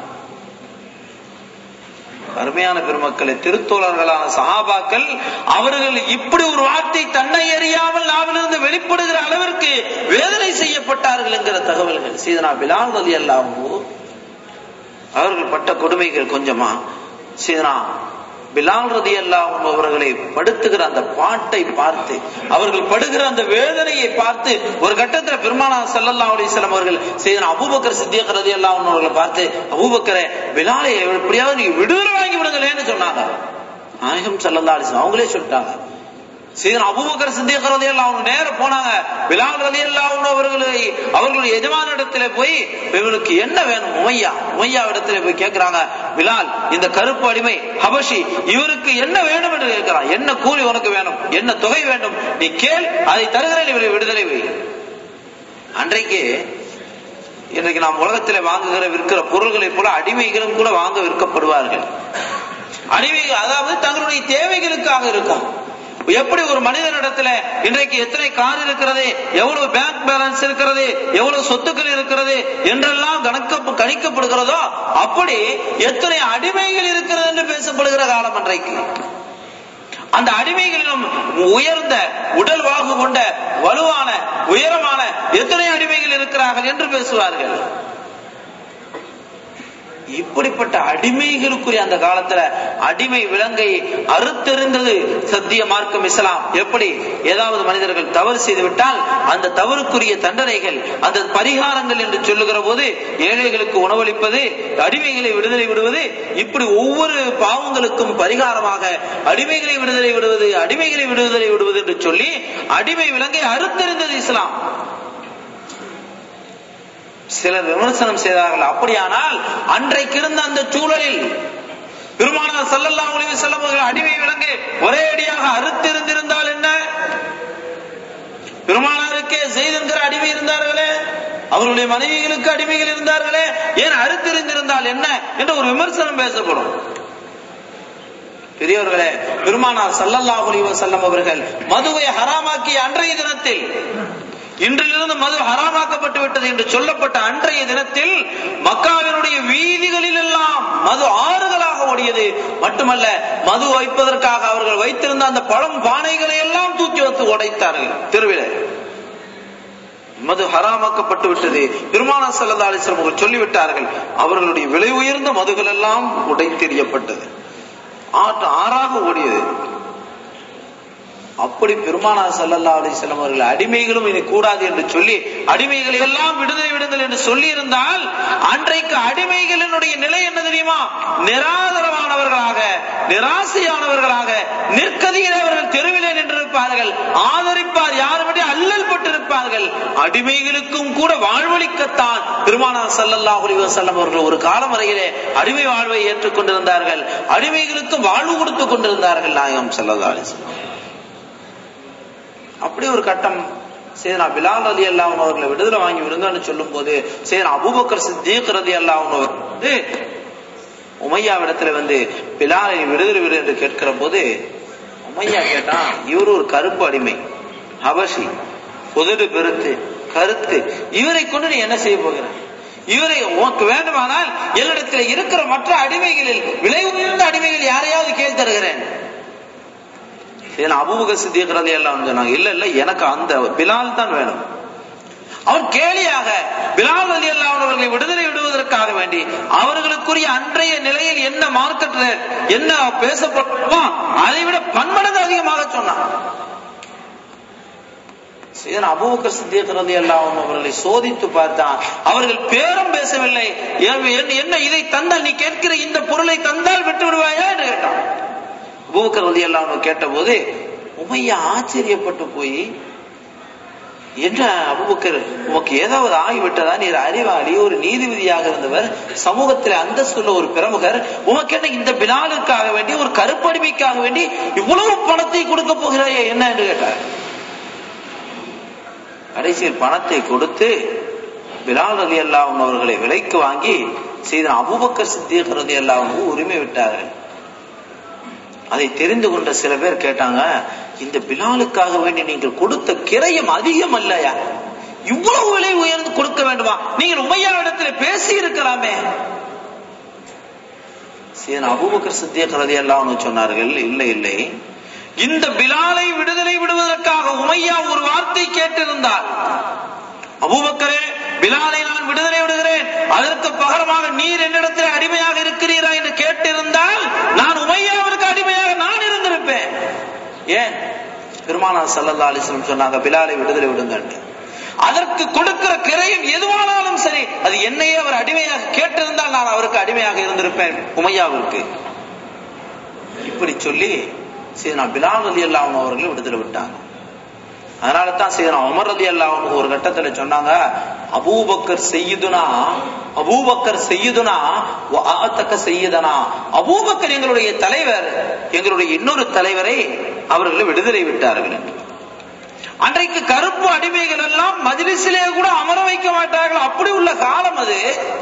அருமையான பெருமக்களை, திருத்தோழர்களான சஹாபாக்கள் அவர்கள் இப்படி ஒரு வார்த்தை தன்னை அறியாமல் நாவிலிருந்து வெளிப்படுகிற அளவிற்கு வேதனை செய்யப்பட்டார்கள் என்கிற தகவல்கள். சீதனா பிலால் ரலியல்லாஹு அன்ஹு அவர்கள் பட்ட கொடுமைகள் கொஞ்சமா? சீதனா பிலால் ரலியல்லாஹு அன்ஹு அவர்களை படுத்துகிற அந்த பாட்டை பார்த்து, அவர்கள் படுகிற அந்த வேதனையை பார்த்து ஒரு கட்டத்தில் பெருமானார் ஸல்லல்லாஹு அலைஹி வஸல்லம் அவர்கள் சையதுனா அபூபக்கர் சித்திக் ரலியல்லாஹு அன்ஹு அவர்களை பார்த்து, அபூபக்கரே, பிலாலை எப்படியாவது நீங்க விடுதலை வாங்கி விடுங்களேன்னு சொன்னாங்க. நாயகம் ஸல்லல்லாஹு அலைஹி வஸல்லம் அவங்களே சொல்லிட்டாங்க. சையதுனா அபூபக்கர் சித்திக் ரலியல்லாஹு அன்ஹு நேர போனாங்க பிலால் ரலியல்லாஹு அன்ஹு அவர்களை அவர்களுடைய எஜமானிடத்திலே போய், இவனுக்கு என்ன வேணும்? உமையா உமையா இடத்திலே போய் கேட்கிறாங்க, பிலால் இந்த கருப்பு அடிமை ஹபஷி இவருக்கு என்ன வேணும் என்று கேட்கிறான். என்ன கூலி உனக்கு வேணும்? என்ன தொகை வேண்டும்? நீ கேள், அதை தருகிறேன், இவரை விடுதலை வை. அன்றைக்கு இன்றைக்கு நாம் உலகத்திலே வாங்குகிற விற்கிற பொருள்களை போல அடிமைகளும் கூட வாங்க விற்கப்படுவார்கள். அடிமைகள் அதாவது தங்களுடைய தேவைகளுக்காக இருக்கும். எப்படி ஒரு மனிதனிடத்துல இன்றைக்கு எத்தனை கார் இருக்கிறது, எவ்வளவு பேங்க் பேலன்ஸ் இருக்கிறது, எவ்வளவு சொத்துக்கள் இருக்கிறது என்றெல்லாம் கணக்க கணிக்கப்படுகிறதோ, அப்படி எத்தனை அடிமைகள் இருக்கிறது என்று பேசப்படுகிற காலம் அன்றைக்கு. அந்த அடிமைகளிலும் உயர்ந்த உடல் வாகு கொண்ட வலுவான உயரமான எத்தனை அடிமைகள் இருக்கிறார்கள் என்று பேசுவார்கள். இப்படிப்பட்ட அடிமைகளுக்குரிய அந்த காலத்துல அடிமை விலங்கை அறுத்தெறிந்தது சத்திய மார்க்கம் இஸ்லாம். எப்படி ஏதாவது மனிதர்கள் தவறு செய்து விட்டால் அந்த தவறுக்குரிய தண்டனைகள், அந்த பரிகாரங்கள் என்று சொல்லுகிற போது ஏழைகளுக்கு உணவளிப்பது, அடிமைகளை விடுதலை விடுவது, இப்படி ஒவ்வொரு பாவங்களுக்கும் பரிகாரமாக அடிமைகளை விடுதலை விடுவது அடிமைகளை விடுதலை விடுவது என்று சொல்லி அடிமை விலங்கை அறுத்தெறிந்தது இஸ்லாம். சிலர் விமர்சனம் செய்தார்கள். அப்படியானால் அன்றைக்கு இருந்த அந்த சூழலில் பெருமானார் ஸல்லல்லாஹு அலைஹி வஸல்லம் அவர்கள் அடிமை விலங்கு ஒரே அடியாக அறுத்திருந்திருந்தால் என்ன? பெருமானாருக்கே ஸைத் என்கிற அடிமை இருந்தார்களே, அவர்களுடைய மனைவிகளுக்கு அடிமைகள் இருந்தார்களே, ஏன் அறுத்திருந்திருந்தால் என்ன என்று ஒரு விமர்சனம் பேசப்படும். பெரியவர்களே, பெருமானார் ஸல்லல்லாஹு அலைஹி வஸல்லம் அவர்கள் மதுவை ஹராமாக்கிய அன்றைய தினத்தில், இன்றிலிருந்து மது ஹராமாக்கப்பட்டு விட்டது என்று சொல்லப்பட்ட அன்றைய தினத்தில் மக்காவினுடைய வீதிகளில் எல்லாம் மது ஆறுகளாக ஓடியது. மட்டுமல்ல, மது வைப்பதற்காக அவர்கள் வைத்திருந்த அந்த பழம் பானைகளை எல்லாம் தூக்கி வைத்து உடைத்தார்கள். தெருவில் மது ஹராமாக்கப்பட்டு விட்டது. பெருமானார் ஸல்லல்லாஹு அலைஹி வஸல்லம் அவர்கள் சொல்லிவிட்டார்கள். அவர்களுடைய விலை உயர்ந்த மதுகள் எல்லாம் உடைத்தெறியப்பட்டது, ஆற்று ஆறாக ஓடியது. அப்படி பெருமானார் ஸல்லல்லாஹு அலைஹி வஸல்லம் அவர்கள் அடிமைகளும் இனி கூடாது என்று சொல்லி அடிமைகளை எல்லாம் விடுதலை விடுங்கள் என்று சொல்லி இருந்தால் அன்றைக்கு அடிமைகளினுடைய நிலை என்ன தெரியுமா? நிராதரவானவர்களாக, நிராசையானவர்களாக, நிற்கதியிலே அவர்கள் தெருவிலே நின்றிருப்பார்கள். ஆதரிப்பார் யாருமே அல்லல் பட்டிருப்பார்கள். அடிமைகளுக்கும் கூட வாழ்வளிக்கத்தான் பெருமானார் ஸல்லல்லாஹு அலைஹி வஸல்லம் அவர்கள் ஒரு காலம் வரையிலே அடிமை வாழ்வை ஏற்றுக்கொண்டிருந்தார்கள். அடிமைகளுக்கும் வாழ்வு கொடுத்துக் கொண்டிருந்தார்கள் நாயகம் ஸல்லல்லாஹு அலைஹி வஸல்லம். அப்படி ஒரு கட்டம் சையதுனா பிலால் ரலியல்லாஹு அன்ஹு அவர்களை விடுதலை வாங்கி விடுங்கன்னு சொல்லும் போது சையதுனா அபூபக்கர் சித்திக் ரலியல்லாஹு அன்ஹு வந்து உமையாவிடத்துல வந்து பிலாலை விடுதலை விடு என்று கேட்கிற போது உமையா கேட்டான், இவரு ஒரு கருப்பு அடிமை, ஹபஷி, உதடு பெருத்து கருத்து, இவரை கொண்டு நீ என்ன செய்ய போகிற? இவரை உனக்கு வேண்டுமானால் என்னிடத்தில் இருக்கிற மற்ற அடிமைகளில் விலை உயர்ந்த அடிமைகள் யாரையாவது கேள் தருகிறேன். அபூபக்கர் சித்திக் ரலியல்லாஹு அன்ஹு சொன்னாங்க, இல்ல இல்ல எனக்கு அந்த பிலால் தான் வேணும். அவர் கேலியாக பிலால் ரலியல்லாஹு அன்ஹு அவர்களை விடுதலை விடுவதற்காக வேண்டி அவர்களுக்குரிய அன்றைய நிலையில் என்ன மார்க்கெட் என்ன பேசப்படுமோ அதை விட பன்மடங்கு அதிகமாக சொன்னார். அபூபக்கர் சித்திக் ரலியல்லாஹு அன்ஹு அவர்களை சோதித்து பார்த்தான். அவர்கள் பேரம் பேசவில்லை. என்ன இதை தந்தால், நீ கேட்கிற இந்த பொருளை தந்தால் விட்டு விடுவாயா என்று கேட்டான். அபூபக்கர் ரலியல்லாஹு அன்ஹு கேட்ட போது உமையா ஆச்சரியப்பட்டு போய், என்ன அபூபக்கர் உமக்கு ஏதாவது ஆகிவிட்டதா? நீர் அறிவாளி, ஒரு நீதிபதியாக இருந்தவர், சமூகத்தில் அந்தஸ்துள்ள ஒரு பிரமுகர், உமக்கு என்ன இந்த பிலாலுக்காக வேண்டி ஒரு கருப்படிமைக்காக வேண்டி இவ்வளவு பணத்தை கொடுக்க போகிறாயே என்ன என்று கேட்டார். கடைசியில் பணத்தை கொடுத்து பிலால் ரலியல்லாஹு அன்ஹு அவர்களை விலைக்கு வாங்கி செய்த அபூபக்கர் சித்திக் ரலியல்லாஹு அன்ஹு உரிமை விட்டார்கள். அதை தெரிந்து கொண்ட சில பேர் கேட்டாங்க, இந்த பிலாலுக்காக வேண்டி நீங்கள் கொடுத்த கிரயம் அதிகம் அல்லையா? இவ்வளவு விலை உயர்ந்து கொடுக்க வேண்டுமா? நீங்கள் உமையாவிடத்தில் பேசி இருக்கலாமே. அபூபக்கர் சித்திக் ரலியல்லாஹு அன்ஹு சொன்னார்கள், இல்லை இல்லை, இந்த பிலாலை விடுதலை விடுவதற்காக உமையா ஒரு வார்த்தை கேட்டிருந்தார். அபூபக்கரே, பிலாலை நான் விடுதலை விடுகிறேன், அதற்கு பகரமாக நீர் என்னிடத்தில் அடிமையாக இருக்கிறீரா என்று கேட்டிருந்தால் நான் உமையாவிற்கு அடிமையாக நான் இருந்திருப்பேன். ஏன்? பெருமானார் ஸல்லல்லாஹு அலைஹி வஸல்லம் சொன்னாங்க, பிலாலை விடுதலை விடுங்க. அதற்கு கொடுக்கிற கிரயம் எதுவானாலும் சரி, அது என்னையே அவர் அடிமையாக கேட்டிருந்தால் நான் அவருக்கு அடிமையாக இருந்திருப்பேன், உமையாவிற்கு. இப்படி சொல்லி சீதனா பிலால் ரலியல்லாஹு அன்ஹு அவர்களை விடுதலை விட்டாங்க. அதனால தான் சீதனா உமர் ரலியல்லாஹு அன்ஹு ஒரு கட்டத்துல சொன்னாங்க, அபூபக்கர் செய்யுதுனா அபூபக்கர் செய்யுதுனா வஅதக செய்யுதனா, அபூபக்கர் எங்களுடைய தலைவர், எங்களுடைய இன்னொரு தலைவரை அவர்களை விடுதலை விட்டார்கள். அன்றைக்கு கருப்பு அடிமைகள் எல்லாம் மஜ்லிஸிலே கூட அமர வைக்க மாட்டார்கள். அப்படி உள்ள காலம் அது.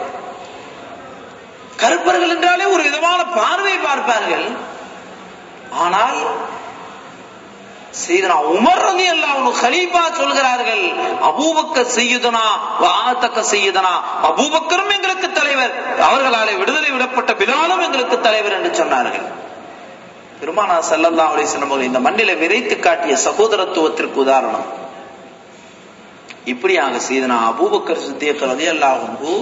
கருப்பர்கள் என்றாலே ஒரு விதமான பார்வை பார்ப்பார்கள். ஆனால் சையதுனா உமர் ரலியல்லாஹு அன்ஹு கலீஃபா சொல்கிறார்கள், அபூபக்கர் சையதுனா வஅதக சையதுனா, அபூபக்கரும் எங்களுக்கு தலைவர், அவர்களாலே விடுதலை விடப்பட்ட பிலாலும் எங்களுக்கு தலைவர் என்று சொன்னார்கள். பெருமானார் ஸல்லல்லாஹு அலைஹி வஸல்லம் அவர்கள் இந்த மண்ணிலே விரைத்து காட்டிய சகோதரத்துவத்திற்கு உதாரணம். இப்படியாக சையதுனா அபூபக்கர் சித்திக் ரலியல்லாஹு அன்ஹு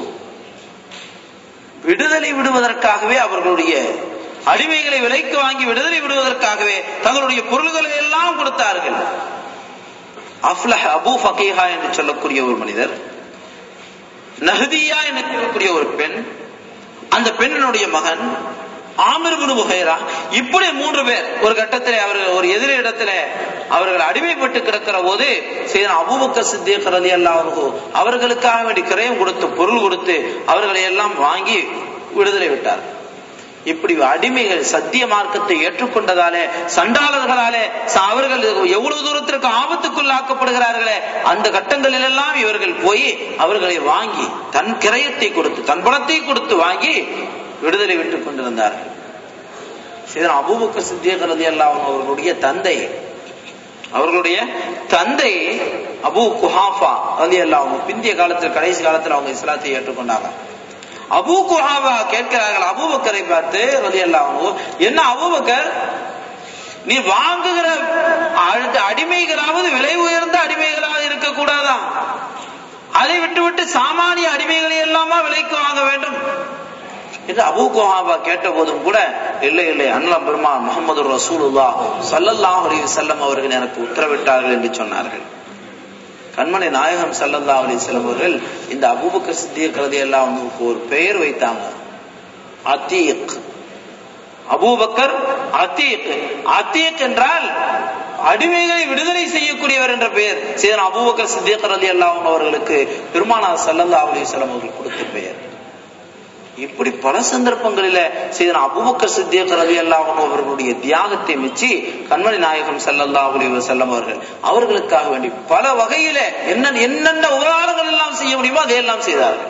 விடுதலை விடுவதற்காகவே, அவர்களுடைய அடிமைகளை விலைக்கு வாங்கி விடுதலை விடுவதற்காகவே தங்களுடைய பொருள்களை எல்லாம் கொடுத்தார்கள். அஃப்லஹ் அபூ ஃபகீஹா என்று சொல்லக்கூடிய ஒரு மனிதர், நஹ்தியா என்று சொல்லக்கூடிய ஒரு பெண், அந்த பெண்ணினுடைய மகன் ஆமிர் இப்னு புஹைரா, இப்படி மூன்று பேர் ஒரு கட்டத்தில் அவர்கள் ஒரு எதிர இடத்துல அவர்கள் அடிமைப்பட்டு கிடக்கிற போது சையதுனா அபூபக்கர் சித்திக் ரலியல்லாஹு அன்ஹு அவர்களுக்காக வேண்டி கிரயம் கொடுத்து பொருள் கொடுத்து அவர்களை எல்லாம் வாங்கி விடுதலை விட்டார். இப்படி அடிமைகள் சத்திய மார்க்கத்தை ஏற்றுக்கொண்டதாலே, சண்டாளர்களாலே அவர்கள் எவ்வளவு தூரத்திற்கு ஆபத்துக்குள்ளாக்கப்படுகிறார்களே, அந்த கட்டங்களில் எல்லாம் இவர்கள் போய் அவர்களை வாங்கி தன் கிரயத்தை கொடுத்து தன் பணத்தை கொடுத்து வாங்கி விடுதலை விட்டுக் கொண்டிருந்தார்கள். சையதுனா அபூபக்கர் சித்திக் ரலியல்லாஹு அன்ஹு அவர்களுடைய தந்தை அவர்களுடைய தந்தை அபூ குஹாஃபா ரலியல்லாஹு அன்ஹு பிந்திய காலத்தில் கடைசி காலத்தில் அவங்க இஸ்லாத்தை ஏற்றுக்கொண்டாங்க. அபூ குஹாஃபா கேட்கிறார்கள் அபூபக்கரை பார்த்து ரலியல்லாஹு அன்ஹு, என்ன அபூபக்கர், நீ வாங்குகிற அடிமைகளாவது விலை உயர்ந்த அடிமைகளாக இருக்கக்கூடாதா? அதை விட்டு விட்டு சாமானிய அடிமைகளை எல்லாமா விலைக்கு வாங்க வேண்டும் என்று அபூ குஹாஃபா கேட்ட போதும் கூட, இல்லை இல்லை, அன்லம் பெருமான் முஹம்மது ரசூலுல்லாஹ் ஸல்லல்லாஹு அலைஹி வஸல்லம் அவர்கள் எனக்கு உத்தரவிட்டார்கள் என்று சொன்னார்கள். கண்மணி நாயகம் ஸல்லல்லாஹு அலைஹி வஸல்லம் அவர்கள் இந்த அபூபக்கர் சித்திக் ரலியல்லாஹு அன்ஹுக்கு ஒரு பெயர் வைத்தாங்க, அதீக். அபூபக்கர் அதீக். அதீக் என்றால் அடிமைகளை விடுதலை செய்யக்கூடியவர் என்ற பெயர். சையதுனா அபூபக்கர் சித்திக் ரலியல்லாஹு அன்ஹு அவர்களுக்கு பெருமானார் ஸல்லல்லாஹு அலைஹி வஸல்லம் அவர்கள் கொடுத்த பெயர். இப்படி பல சந்தர்ப்பங்களில சையதுனா அபூபக்கர் சித்திக் ரலியல்லாஹு அன்ஹு அவர்களுடைய தியாகத்தை மெச்சி கண்மணி நாயகம் ஸல்லல்லாஹு அலைஹி வஸல்லம் அவர்கள் அவர்களுக்காக வேண்டி பல வகையில என்ன என்னென்ன உபகாரங்கள் எல்லாம் செய்ய முடியுமோ அதையெல்லாம் செய்தார்கள்.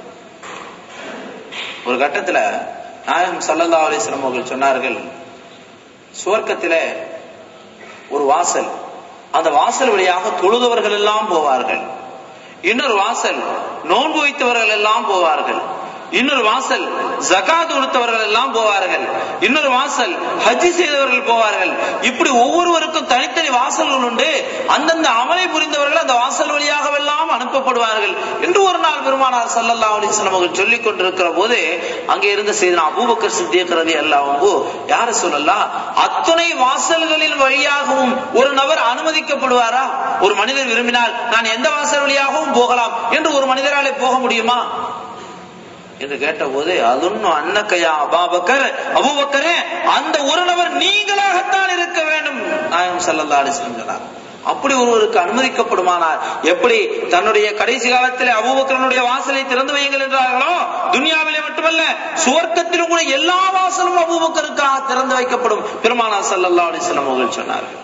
ஒரு கட்டத்துல நாயகம் ஸல்லல்லாஹு அலைஹி வஸல்லம் அவர்கள் சொன்னார்கள், சுவர்க்கத்தில ஒரு வாசல், அந்த வாசல் வழியாக தொழுதவர்கள் எல்லாம் போவார்கள், இன்னொரு வாசல் நோன்பு வைத்தவர்கள் எல்லாம் போவார்கள், இன்னொரு வாசல் ஜகாத் கொடுத்தவர்கள் எல்லாம் போவார்கள், இன்னொரு வாசல் ஹஜ் செய்தவர்கள் போவார்கள். இப்படி ஒவ்வொருவருக்கும் தனித்தனி வாசல்கள் உண்டு. அந்தந்த அமலை புரிந்தவர்கள் அந்த வாசல் வழியாக எல்லாம் அனுப்பப்படுவார்கள் என்று ஒரு நாள் பெருமானார் ஸல்லல்லாஹு அலைஹி வஸல்லம் அவர்கள் சொல்லிக் கொண்டிருக்கிற போது அங்கே இருந்த செய்தனா அபூபக்கர் சித்திக் ரலியல்லாஹு அன்ஹு, யா ரசூலல்லாஹ், அத்தனை வாசல்களின் வழியாகவும் ஒரு நபர் அனுமதிக்கப்படுவாரா? ஒரு மனிதர் விரும்பினால் நான் எந்த வாசல் வழியாகவும் போகலாம் என்று ஒரு மனிதராலே போக முடியுமா என்று கேட்ட போது, அதுன்னு அன்னக்கையா அபூபக்கர், அபூபக்கரே, அந்த ஒரு நபர் நீங்களாகத்தான் இருக்க வேண்டும் நாயகம் ஸல்லல்லாஹு அலைஹி வஸல்லம் சொன்னார். அப்படி ஒருவருக்கு அனுமதிக்கப்படுமானால் எப்படி தன்னுடைய கடைசி காலத்தில் அபூபக்கருடைய வாசலை திறந்து வையுங்கள் என்றார்களோ, துன்யாவிலே மட்டுமல்ல சுவர்க்கத்திலும் கூட எல்லா வாசலும் அபூபக்கருக்காக திறந்து வைக்கப்படும் பெருமானார் ஸல்லல்லாஹு அலைஹி வஸல்லம் அவர்கள் சொன்னார்கள்.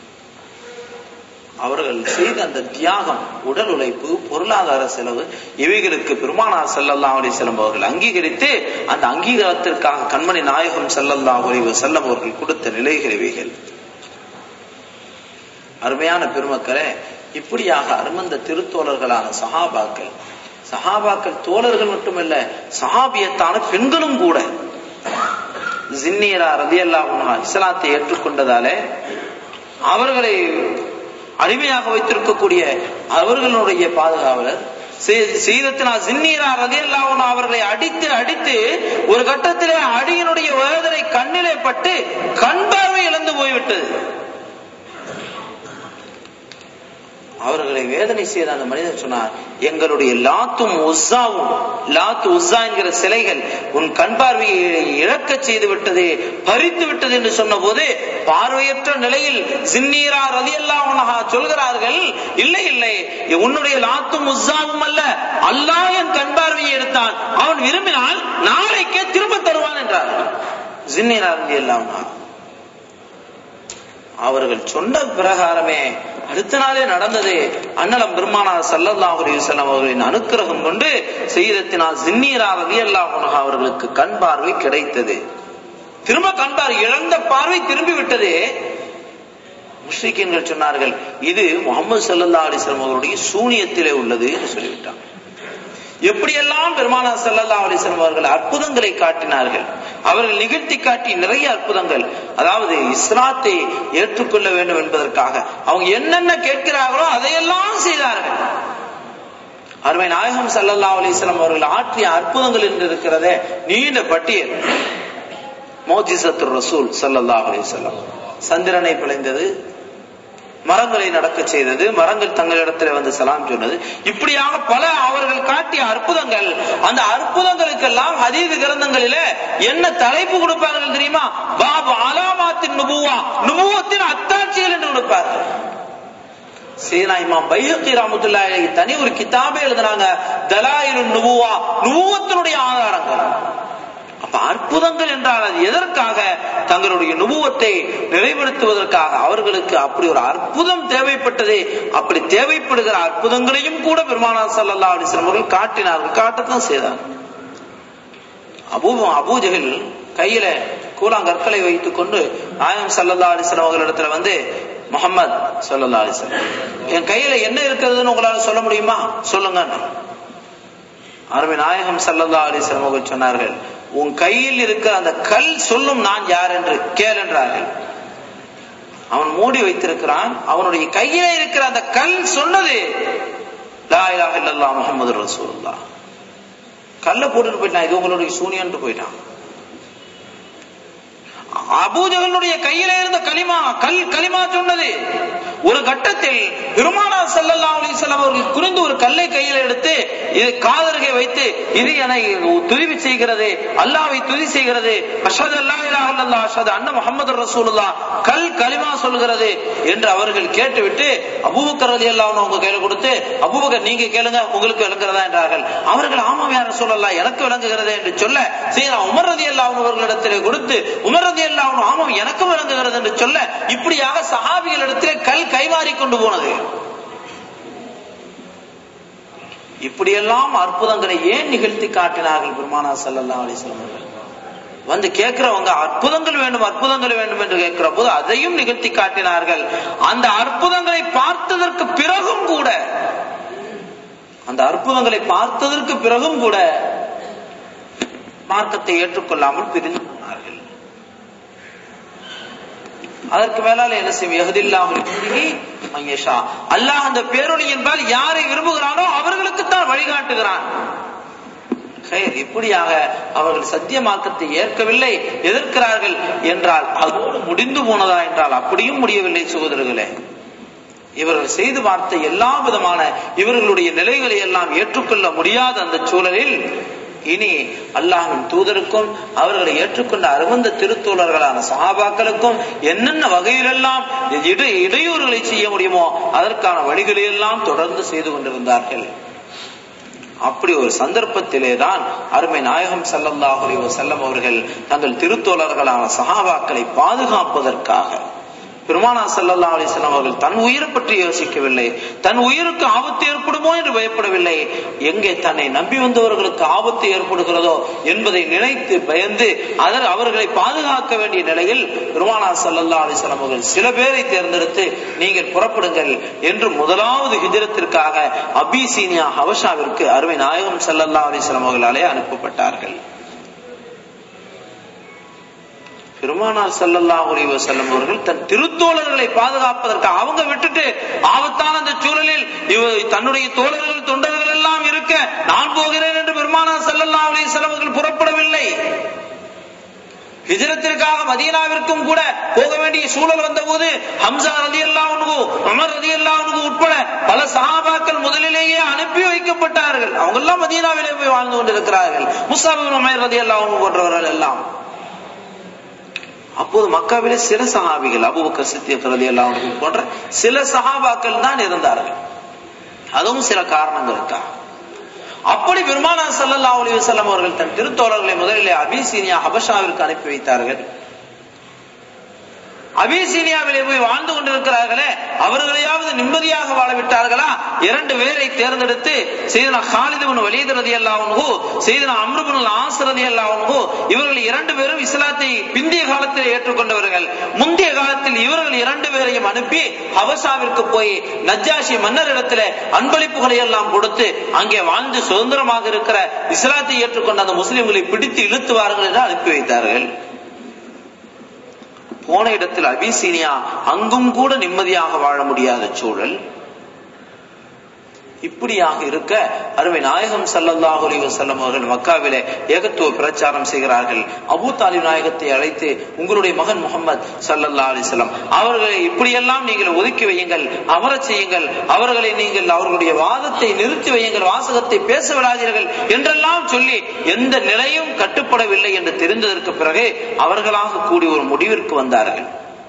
அவர்கள் செய்த அந்த தியாகம், உடல் உழைப்பு, பொருளாதார செலவு, இவைகளுக்கு பெருமானார் ஸல்லல்லாஹு அலைஹி வஸல்லம் அவர்கள் அங்கீகரித்து அந்த அங்கீகாரத்திற்காக கண்மணி நாயகம் ஸல்லல்லாஹு அலைஹி வஸல்லம் அவர்கள் கொடுத்த நிலைகள் இவைகள். அருமையான பெருமக்களே, இப்படியாக அருமந்த திருத்தோழர்களான சஹாபாக்கள், சஹாபாக்கள் தோழர்கள் மட்டுமல்ல, சஹாபியத்தான பெண்களும் கூட ஜின்னீரா ரலியல்லாஹு அன்ஹா இஸ்லாத்தை ஏற்றுக்கொண்டதாலே அவர்களை அடிமையாக வைத்திருக்கக்கூடிய அவர்களுடைய பாதுகாவலர் சையதத்துனா ஜின்னீரா ரலியல்லாஹு அன்ஹா அவர்களை அடித்து அடித்து ஒரு கட்டத்திலே அடியினுடைய வேதனை கண்ணிலே பட்டு கண் பார்வை இழந்து போய்விட்டது. அவர்களை வேதனை செய்த அந்த மனிதன் சொன்னார், எங்களுடைய லாத்தும் உஸ்ஸாவும், லாத்து உஸ்ஸா என்கிற சிலைகள் உன் கண் பார்வையை இழக்க செய்து விட்டது, பறித்து விட்டது என்று சொன்ன போது பார்வையற்ற நிலையில் ஜின்னீரா ரலியல்லாஹு அன்ஹா சொல்கிறார்கள், இல்லை இல்லை, உன்னுடைய லாத்தும் உஸ்ஸாவும் அல்ல, அல்லாஹ் என் கண் பார்வையை எடுத்தான், அவன் விரும்பினால் நாளைக்கே திரும்ப தருவான் என்றார் ஜின்னீரா ரலியல்லாஹு அன்ஹா. அவர்கள் சொன்ன பிரகாரமே அடுத்த நாளே நடந்தது. அன்னலம் பெருமானார் ஸல்லல்லாஹு அலைஹி வஸல்லம் அவர்களின் அனுக்கிரகம் கொண்டு சையதத்துனா ஜின்னீரா ரலியல்லாஹு அன்ஹா அவர்களுக்கு கண் பார்வை கிடைத்தது. திரும்ப கண் பார்வை, இழந்த பார்வை திரும்பி விட்டது. முஷ்ரிக்கீன்கள் சொன்னார்கள், இது முஹம்மது ஸல்லல்லாஹு அலைஹி வஸல்லம் அவருடைய சூனியத்திலே உள்ளது என்று சொல்லிவிட்டார். எப்படியெல்லாம் பெருமானார் ஸல்லல்லாஹு அலைஹி வஸல்லம் அவர்கள் அற்புதங்களை காட்டினார்கள், அவர்கள் நிகழ்த்தி காட்டி நிறைய அற்புதங்கள். அதாவது இஸ்லாத்தை ஏற்றுக்கொள்ள வேண்டும் என்பதற்காக அவங்க என்னென்ன கேட்கிறார்களோ அதையெல்லாம் செய்தார்கள். அருமை நாயகம் ஸல்லல்லாஹு அலைஹி வஸல்லம் அவர்கள் ஆற்றிய அற்புதங்கள் என்று இருக்கிறதே நீண்ட பட்டியல். மோஜிசத்துர் ரசூல் ஸல்லல்லாஹு அலைஹி வஸல்லம், சந்திரனை பிளந்தது, மரங்களை நடக்க செய்தது, மரங்கள் தங்களிடத்தில் வந்து சலாம் சொன்னது, இப்படியாக பல அவர்கள் காட்டிய அற்புதங்கள். அந்த அற்புதங்களுக்கெல்லாம் ஹதீஸ் கிரந்தங்களிலே என்ன தலைப்பு கொடுப்பார்கள் தெரியுமா? பாபு அலாமாத்தின் நுபுவா, நுபுவத்தின் அத்தாட்சிகள் என்று கொடுப்பார்கள். சீனா இமாம் பைஹக்கி ரஹ்மத்துல்லாஹி அலைஹி தனி ஒரு கிதாபே எழுதினாங்க, தலாயிலுன் நுபுவா, நுபுவத்தினுடைய ஆதாரங்கள். அப்ப அற்புதங்கள் என்றால் அது எதற்காக? தங்களுடைய நுபுவத்தை நிறைவேற்றுவதற்காக. அவர்களுக்கு அப்படி ஒரு அற்புதம் தேவைப்பட்டது. அப்படி தேவைப்படுகிற அற்புதங்களையும் கூட பெருமானார் ஸல்லல்லாஹு அலைஹி வஸல்லம் அவர்கள் காட்டினார்கள், காட்டத்தான் செய்தார். அபூ அபூஜஹல் கையில கூழாங்கற்களை வைத்துக் கொண்டு நாயகம் ஸல்லல்லாஹு அலைஹி வஸல்லம் அவர்களிடத்துல வந்து, முஹம்மது ஸல்லல்லாஹு அலைஹி வஸல்லம், என் கையில என்ன இருக்கிறதுன்னு உங்களால சொல்ல முடியுமா? சொல்லுங்க. அருமை நாயகம் ஸல்லல்லாஹு அலைஹி வஸல்லம் அவர்கள் சொன்னார்கள், உன் கையில் இருக்கிற அந்த கல் சொல்லும் நான் யார் என்று கேள் என்றார்கள். அவன் மூடி வைத்திருக்கிறான், அவனுடைய கையில இருக்கிற அந்த கல் சொன்னது லா இலாஹா இல்லல்லாஹ் முஹம்மதுர் ரசூலுல்லாஹ். கல்ல போட்டுட்டு போயிட்டான், இது உங்களுடைய சூனியன் போயிட்டான். அபூஜஹலுடைய கையில இருந்த கலிமா, கல் கலிமா சொன்னது. ஒரு கட்டத்தில் பெருமானார் ஸல்லல்லாஹு அலைஹி வஸல்லம் அவர்கள் குறிந்து ஒரு கல்லை கையில் எடுத்து இது காதருகே வைத்து, இது என்னை துதி செய்கிறது, அல்லாஹ்வை துதி செய்கிறது, அஷ்ஹது அல்லா இலாஹா இல்லல்லாஹ் அஷ்ஹது அன்ன முஹம்மதுர் ரசூலுல்லாஹ், கல் கலிமா சொல்கிறது என்று அவர்கள் கேட்டுவிட்டு அபூபக்கர் ரலியல்லாஹு அன்ஹு அவங்க கையில கொடுத்து, அபூபக்கர் நீங்க கேளுங்க, உங்களுக்கு விளங்குகிறதா என்றார்கள். அவர்கள் ஆமாம் யா ரசூலல்லாஹ், எனக்கு விளங்குகிறது என்று சொல்ல, சீனா உமர் ரலியல்லாஹு அன்ஹு அவர்களிடத்திலே கொடுத்து, உமர் ரலியல்லாஹு அன்ஹு ஆமாம் எனக்கும் விளங்குகிறது என்று சொல்ல, இப்படியாக சஹாபிகளிடத்திலே கல் கைமாறி கொண்டு போனது. இப்படியெல்லாம் அற்புதங்களை ஏன் நிகழ்த்தி காட்டினார்கள் பெருமானார் ஸல்லல்லாஹு அலைஹி வஸல்லம் அவர்கள்? வந்து கேட்கிறவங்க அற்புதங்கள் வேண்டும் அற்புதங்கள் வேண்டும் என்று கேட்கிற போது அதையும் நிகழ்த்தி காட்டினார்கள். அந்த அற்புதங்களை பார்த்ததற்கு பிறகும் கூட அந்த அற்புதங்களை பார்த்ததற்கு பிறகும் கூட மார்க்கத்தை ஏற்றுக்கொள்ளாமல் பிரிந்து போனார்கள். அதற்கு மேலால என்ன செய்யும்? அல்லாஹ் அந்த பேரொளி என்பால் யாரை விரும்புகிறானோ அவர்களுக்குத்தான் வழிகாட்டுகிறான். இப்படியாக அவர்கள் சத்திய மார்க்கத்தை ஏற்கவில்லை, எதிர்க்கிறார்கள் என்றால் அதோடு முடிந்து போனதா என்றால் அப்படியும் முடியவில்லை சகோதரர்களே. இவர்கள் செய்து பார்த்த எல்லா விதமான இவர்களுடைய நிலைகளை எல்லாம் ஏற்றுக்கொள்ள முடியாத அந்த சூழலில் இனி அல்லாஹ்வின் தூதருக்கும் அவர்களை ஏற்றுக்கொண்ட அருவந்த திருத்தூதர்களான சஹாபாக்களுக்கும் என்னென்ன வகையிலெல்லாம் இடையூறுகளை செய்ய முடியுமோ அதற்கான வழிகளை எல்லாம் தொடர்ந்து செய்து கொண்டிருந்தார்கள். அப்படி ஒரு சந்தர்ப்பத்திலேதான் அருமை நாயகம் ஸல்லல்லாஹு அலைஹி வஸல்லம் அவர்கள் தங்கள் திருத்தோழர்களான சஹாபாக்களை பாதுகாப்பதற்காக பெருமானார் ஸல்லல்லாஹு அலைஹி வஸல்லம் அவர்கள் தன் உயிரை பற்றி யோசிக்கவில்லை, தன் உயிருக்கு ஆபத்து ஏற்படுமோ என்று பயப்படவில்லை. எங்கே தன்னை நம்பி வந்தவர்களுக்கு ஆபத்து ஏற்படுகிறதோ என்பதை நினைத்து பயந்து அதர் அவர்களை பாதுகாக்க வேண்டிய நிலையில் பெருமானார் ஸல்லல்லாஹு அலைஹி வஸல்லம் அவர்கள் சில பேரை தேர்ந்தெடுத்து நீங்கள் புறப்படுங்கள் என்று முதலாவது ஹிஜ்ரத்திற்காக அபிசீனியா ஹபஷாவிற்கு அருமை நாயகம் ஸல்லல்லாஹு அலைஹி வஸல்லம் அவர்களாலே அனுப்பப்பட்டார்கள். பெருமானார் ஸல்லல்லாஹு அலைஹி வஸல்லம் அவர்கள் தன் திருத்தோழர்களை பாதுகாப்பதற்கு அவங்க விட்டுட்டு ஆபத்தான அந்த சூழலில் தன்னுடைய தோழர்கள் தொண்டர்கள் எல்லாம் இருக்க நான் போகிறேன் என்று பெருமானார் ஸல்லல்லாஹு அலைஹி வஸல்லம் அவர்கள் புறப்படவில்லை. ஹிஜ்ரத்திற்காக மதீனாவிற்கும் கூட போக வேண்டிய சூழல் வந்த போது ஹம்சா ரலியல்லாஹு அன்ஹு, உமர் ரலியல்லாஹு அன்ஹு உட்பட பல சஹாபாக்கள் முதலிலேயே அனுப்பி வைக்கப்பட்டார்கள். அவங்க எல்லாம் மதீனாவிலே போய் வாழ்ந்து கொண்டிருக்கிறார்கள். முஸ்அப் இப்னு உமைர் ரலியல்லாஹு அன்ஹு போன்றவர்கள் எல்லாம். அப்போது மக்காவிலே சில சஹாபிகள் அபூபக்கர் சித்திக் ரலியல்லாஹு அன்ஹு போன்ற சில சஹாபாக்கள் தான் இருந்தார்கள். அதுவும் சில காரணங்களுக்காக. அப்படி பெருமானார் ஸல்லல்லாஹு அலைஹி வஸல்லம் அவர்கள் தன் திருத்தோழர்களை முதலிலே அபிசீனியா ஹபஷாவிற்கு அனுப்பி வைத்தார்கள். அபிசீனியாவிலே போய் வாழ்ந்து கொண்டிருக்கிறார்களே அவர்களையாவது நிம்மதியாக வாழ விட்டார்களா? இரண்டு பேரை தேர்ந்தெடுத்து சையதுனா காலித் இப்னு வலீத் ரலியல்லாஹு அன்ஹு, சையதுனா அம்ர் இப்னு ஆஸ் ரலியல்லாஹு அன்ஹு இவர்கள் இரண்டு பேரும் இஸ்லாத்தை பிந்திய காலத்தில் ஏற்றுக்கொண்டவர்கள். முந்தைய காலத்தில் இவர்கள் இரண்டு பேரையும் அனுப்பி ஹபஷாவிற்கு போய் நஜ்ஜாஷி மன்னர் இடத்துல அன்பளிப்புகளை எல்லாம் கொடுத்து அங்கே வாழ்ந்து சுதந்திரமாக இருக்கிற இஸ்லாத்தை ஏற்றுக்கொண்ட அந்த முஸ்லிம்களை பிடித்து இழுத்துவார்கள் என்று அனுப்பி வைத்தார்கள். போன இடத்தில் அபிசீனியா அங்கும் கூட நிம்மதியாக வாழ முடியாத சூழல். இப்படியாக இருக்க அருமை நாயகம் ஸல்லல்லாஹு அலைஹி வஸல்லம் அவர்கள் மக்காவிலே ஏகத்துவ பிரச்சாரம் செய்கிறார்கள். அபூ தாலிப் நாயகத்தை அழைத்து உங்களுடைய மகன் முஹம்மது ஸல்லல்லாஹு அலைஹி வஸல்லம் அவர்களை இப்படியெல்லாம் நீங்கள் ஒதுக்கி வையுங்கள், அமரச் செய்யுங்கள், அவர்களை நீங்கள் அவர்களுடைய வாதத்தை நிறுத்தி வையுங்கள், வாசகத்தை பேச விடாதீர்கள் என்றெல்லாம் சொல்லி எந்த நிலையும் கட்டுப்படவில்லை என்று தெரிந்ததற்கு பிறகு அவர்களாக கூடி ஒரு முடிவிற்கு வந்தார்கள்.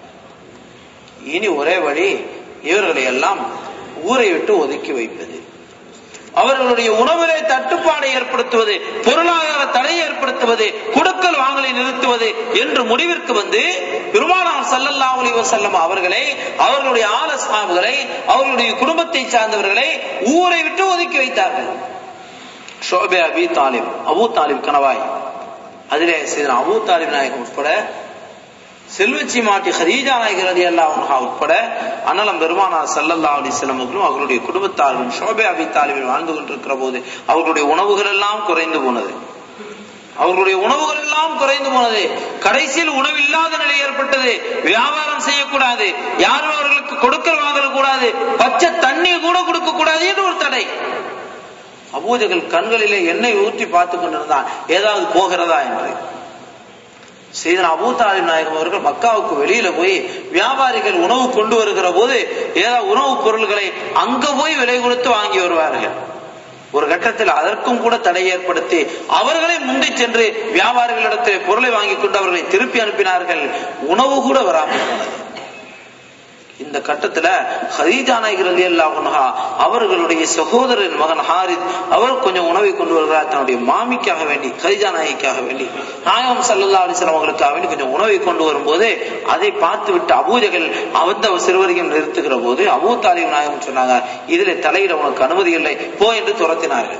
இனி ஒரே வழி இவர்களை எல்லாம் ஊரை விட்டு ஒதுக்கி வைப்பது, அவர்களுடைய உணவிலே தட்டுப்பாடை ஏற்படுத்துவது, பொருளாதார தடை ஏற்படுத்துவது, கொடுக்கல் வாங்கலை நிறுத்துவது என்று முடிவிற்கு வந்து பெருமானார் ஸல்லல்லாஹு அலைஹி வஸல்லம் அவர்களை, அவர்களுடைய ஆல சஹாபுகளை, அவர்களுடைய குடும்பத்தை சார்ந்தவர்களை ஊரை விட்டு ஒதுக்கி வைத்தார்கள். ஷோபே அபி தாலிப், அபூ தாலிப் கணவாய், அதிலே சையதுனா அபூ தாலிப் நாயகம் உட்பட செல்வச்சி மாட்டி ஹதீஜா நாயகி ரலியல்லாஹு அன்ஹா உட்பட அண்ணலம் பெருமானார் ஸல்லல்லாஹு அலைஹி வஸல்லம் அவர்களுடைய குடும்பத்தாரும் ஷோபே அபி தாலிபில் வாழ்ந்து கொண்டிருக்கிற போது அவர்களுடைய உணவுகள் எல்லாம் குறைந்து போனது. அவர்களுடைய உணவுகள் எல்லாம் குறைந்து போனது. கடைசியில் உணவு இல்லாத நிலை ஏற்பட்டது. வியாபாரம் செய்யக்கூடாது, யாரும் அவர்களுக்கு கொடுக்கல் வாங்கல் கூடாது, பச்சை தண்ணீர் கூட கொடுக்க கூடாது என்று ஒரு தடை. அபூஜஹல் கண்களிலே எண்ணெய் ஊற்றி பார்த்து கொண்டிருந்தான் ஏதாவது போகிறதா என்று. சையதுனா அபூ தாலிப் நாயகம் அவர்கள் மக்காவுக்கு வெளியில போய் வியாபாரிகள் உணவு கொண்டு வருகிற போது ஏதாவது உணவுப் பொருள்களை அங்க போய் விலை கொடுத்து வாங்கி வருவார்கள். ஒரு கட்டத்தில் அதற்கும் கூட தடை ஏற்படுத்தி அவர்களை முந்தி சென்று வியாபாரிகளிடத்தில் பொருளை வாங்கி கொண்டு அவர்களை திருப்பி அனுப்பினார்கள். உணவு கூட வராமல் போனது. இந்த கட்டத்துல ஹதீஜா நாயகி ரலியல்லாஹு அன்ஹா அவர்களுடைய சகோதரன் மகன் ஹாரித் அவர் கொஞ்சம் உணவை கொண்டு வருகிறார். தன்னுடைய மாமிக்காக வேண்டி, ஹதீஜா நாயகிக்காக வேண்டி, நாயகம் ஸல்லல்லாஹு அலைஹி வஸல்லம் அவர்களுக்காக வேண்டி கொஞ்சம் உணவை கொண்டு வரும்போது அதை பார்த்து விட்டு அபூஜஹல் அந்த சிறுவரையும் நிறுத்துகிற போது அபூ தாலிப் நாயகம் சொன்னாங்க, இதிலே தலையிட உனக்கு அனுமதி இல்லை, போ என்று துரத்தினார்கள்.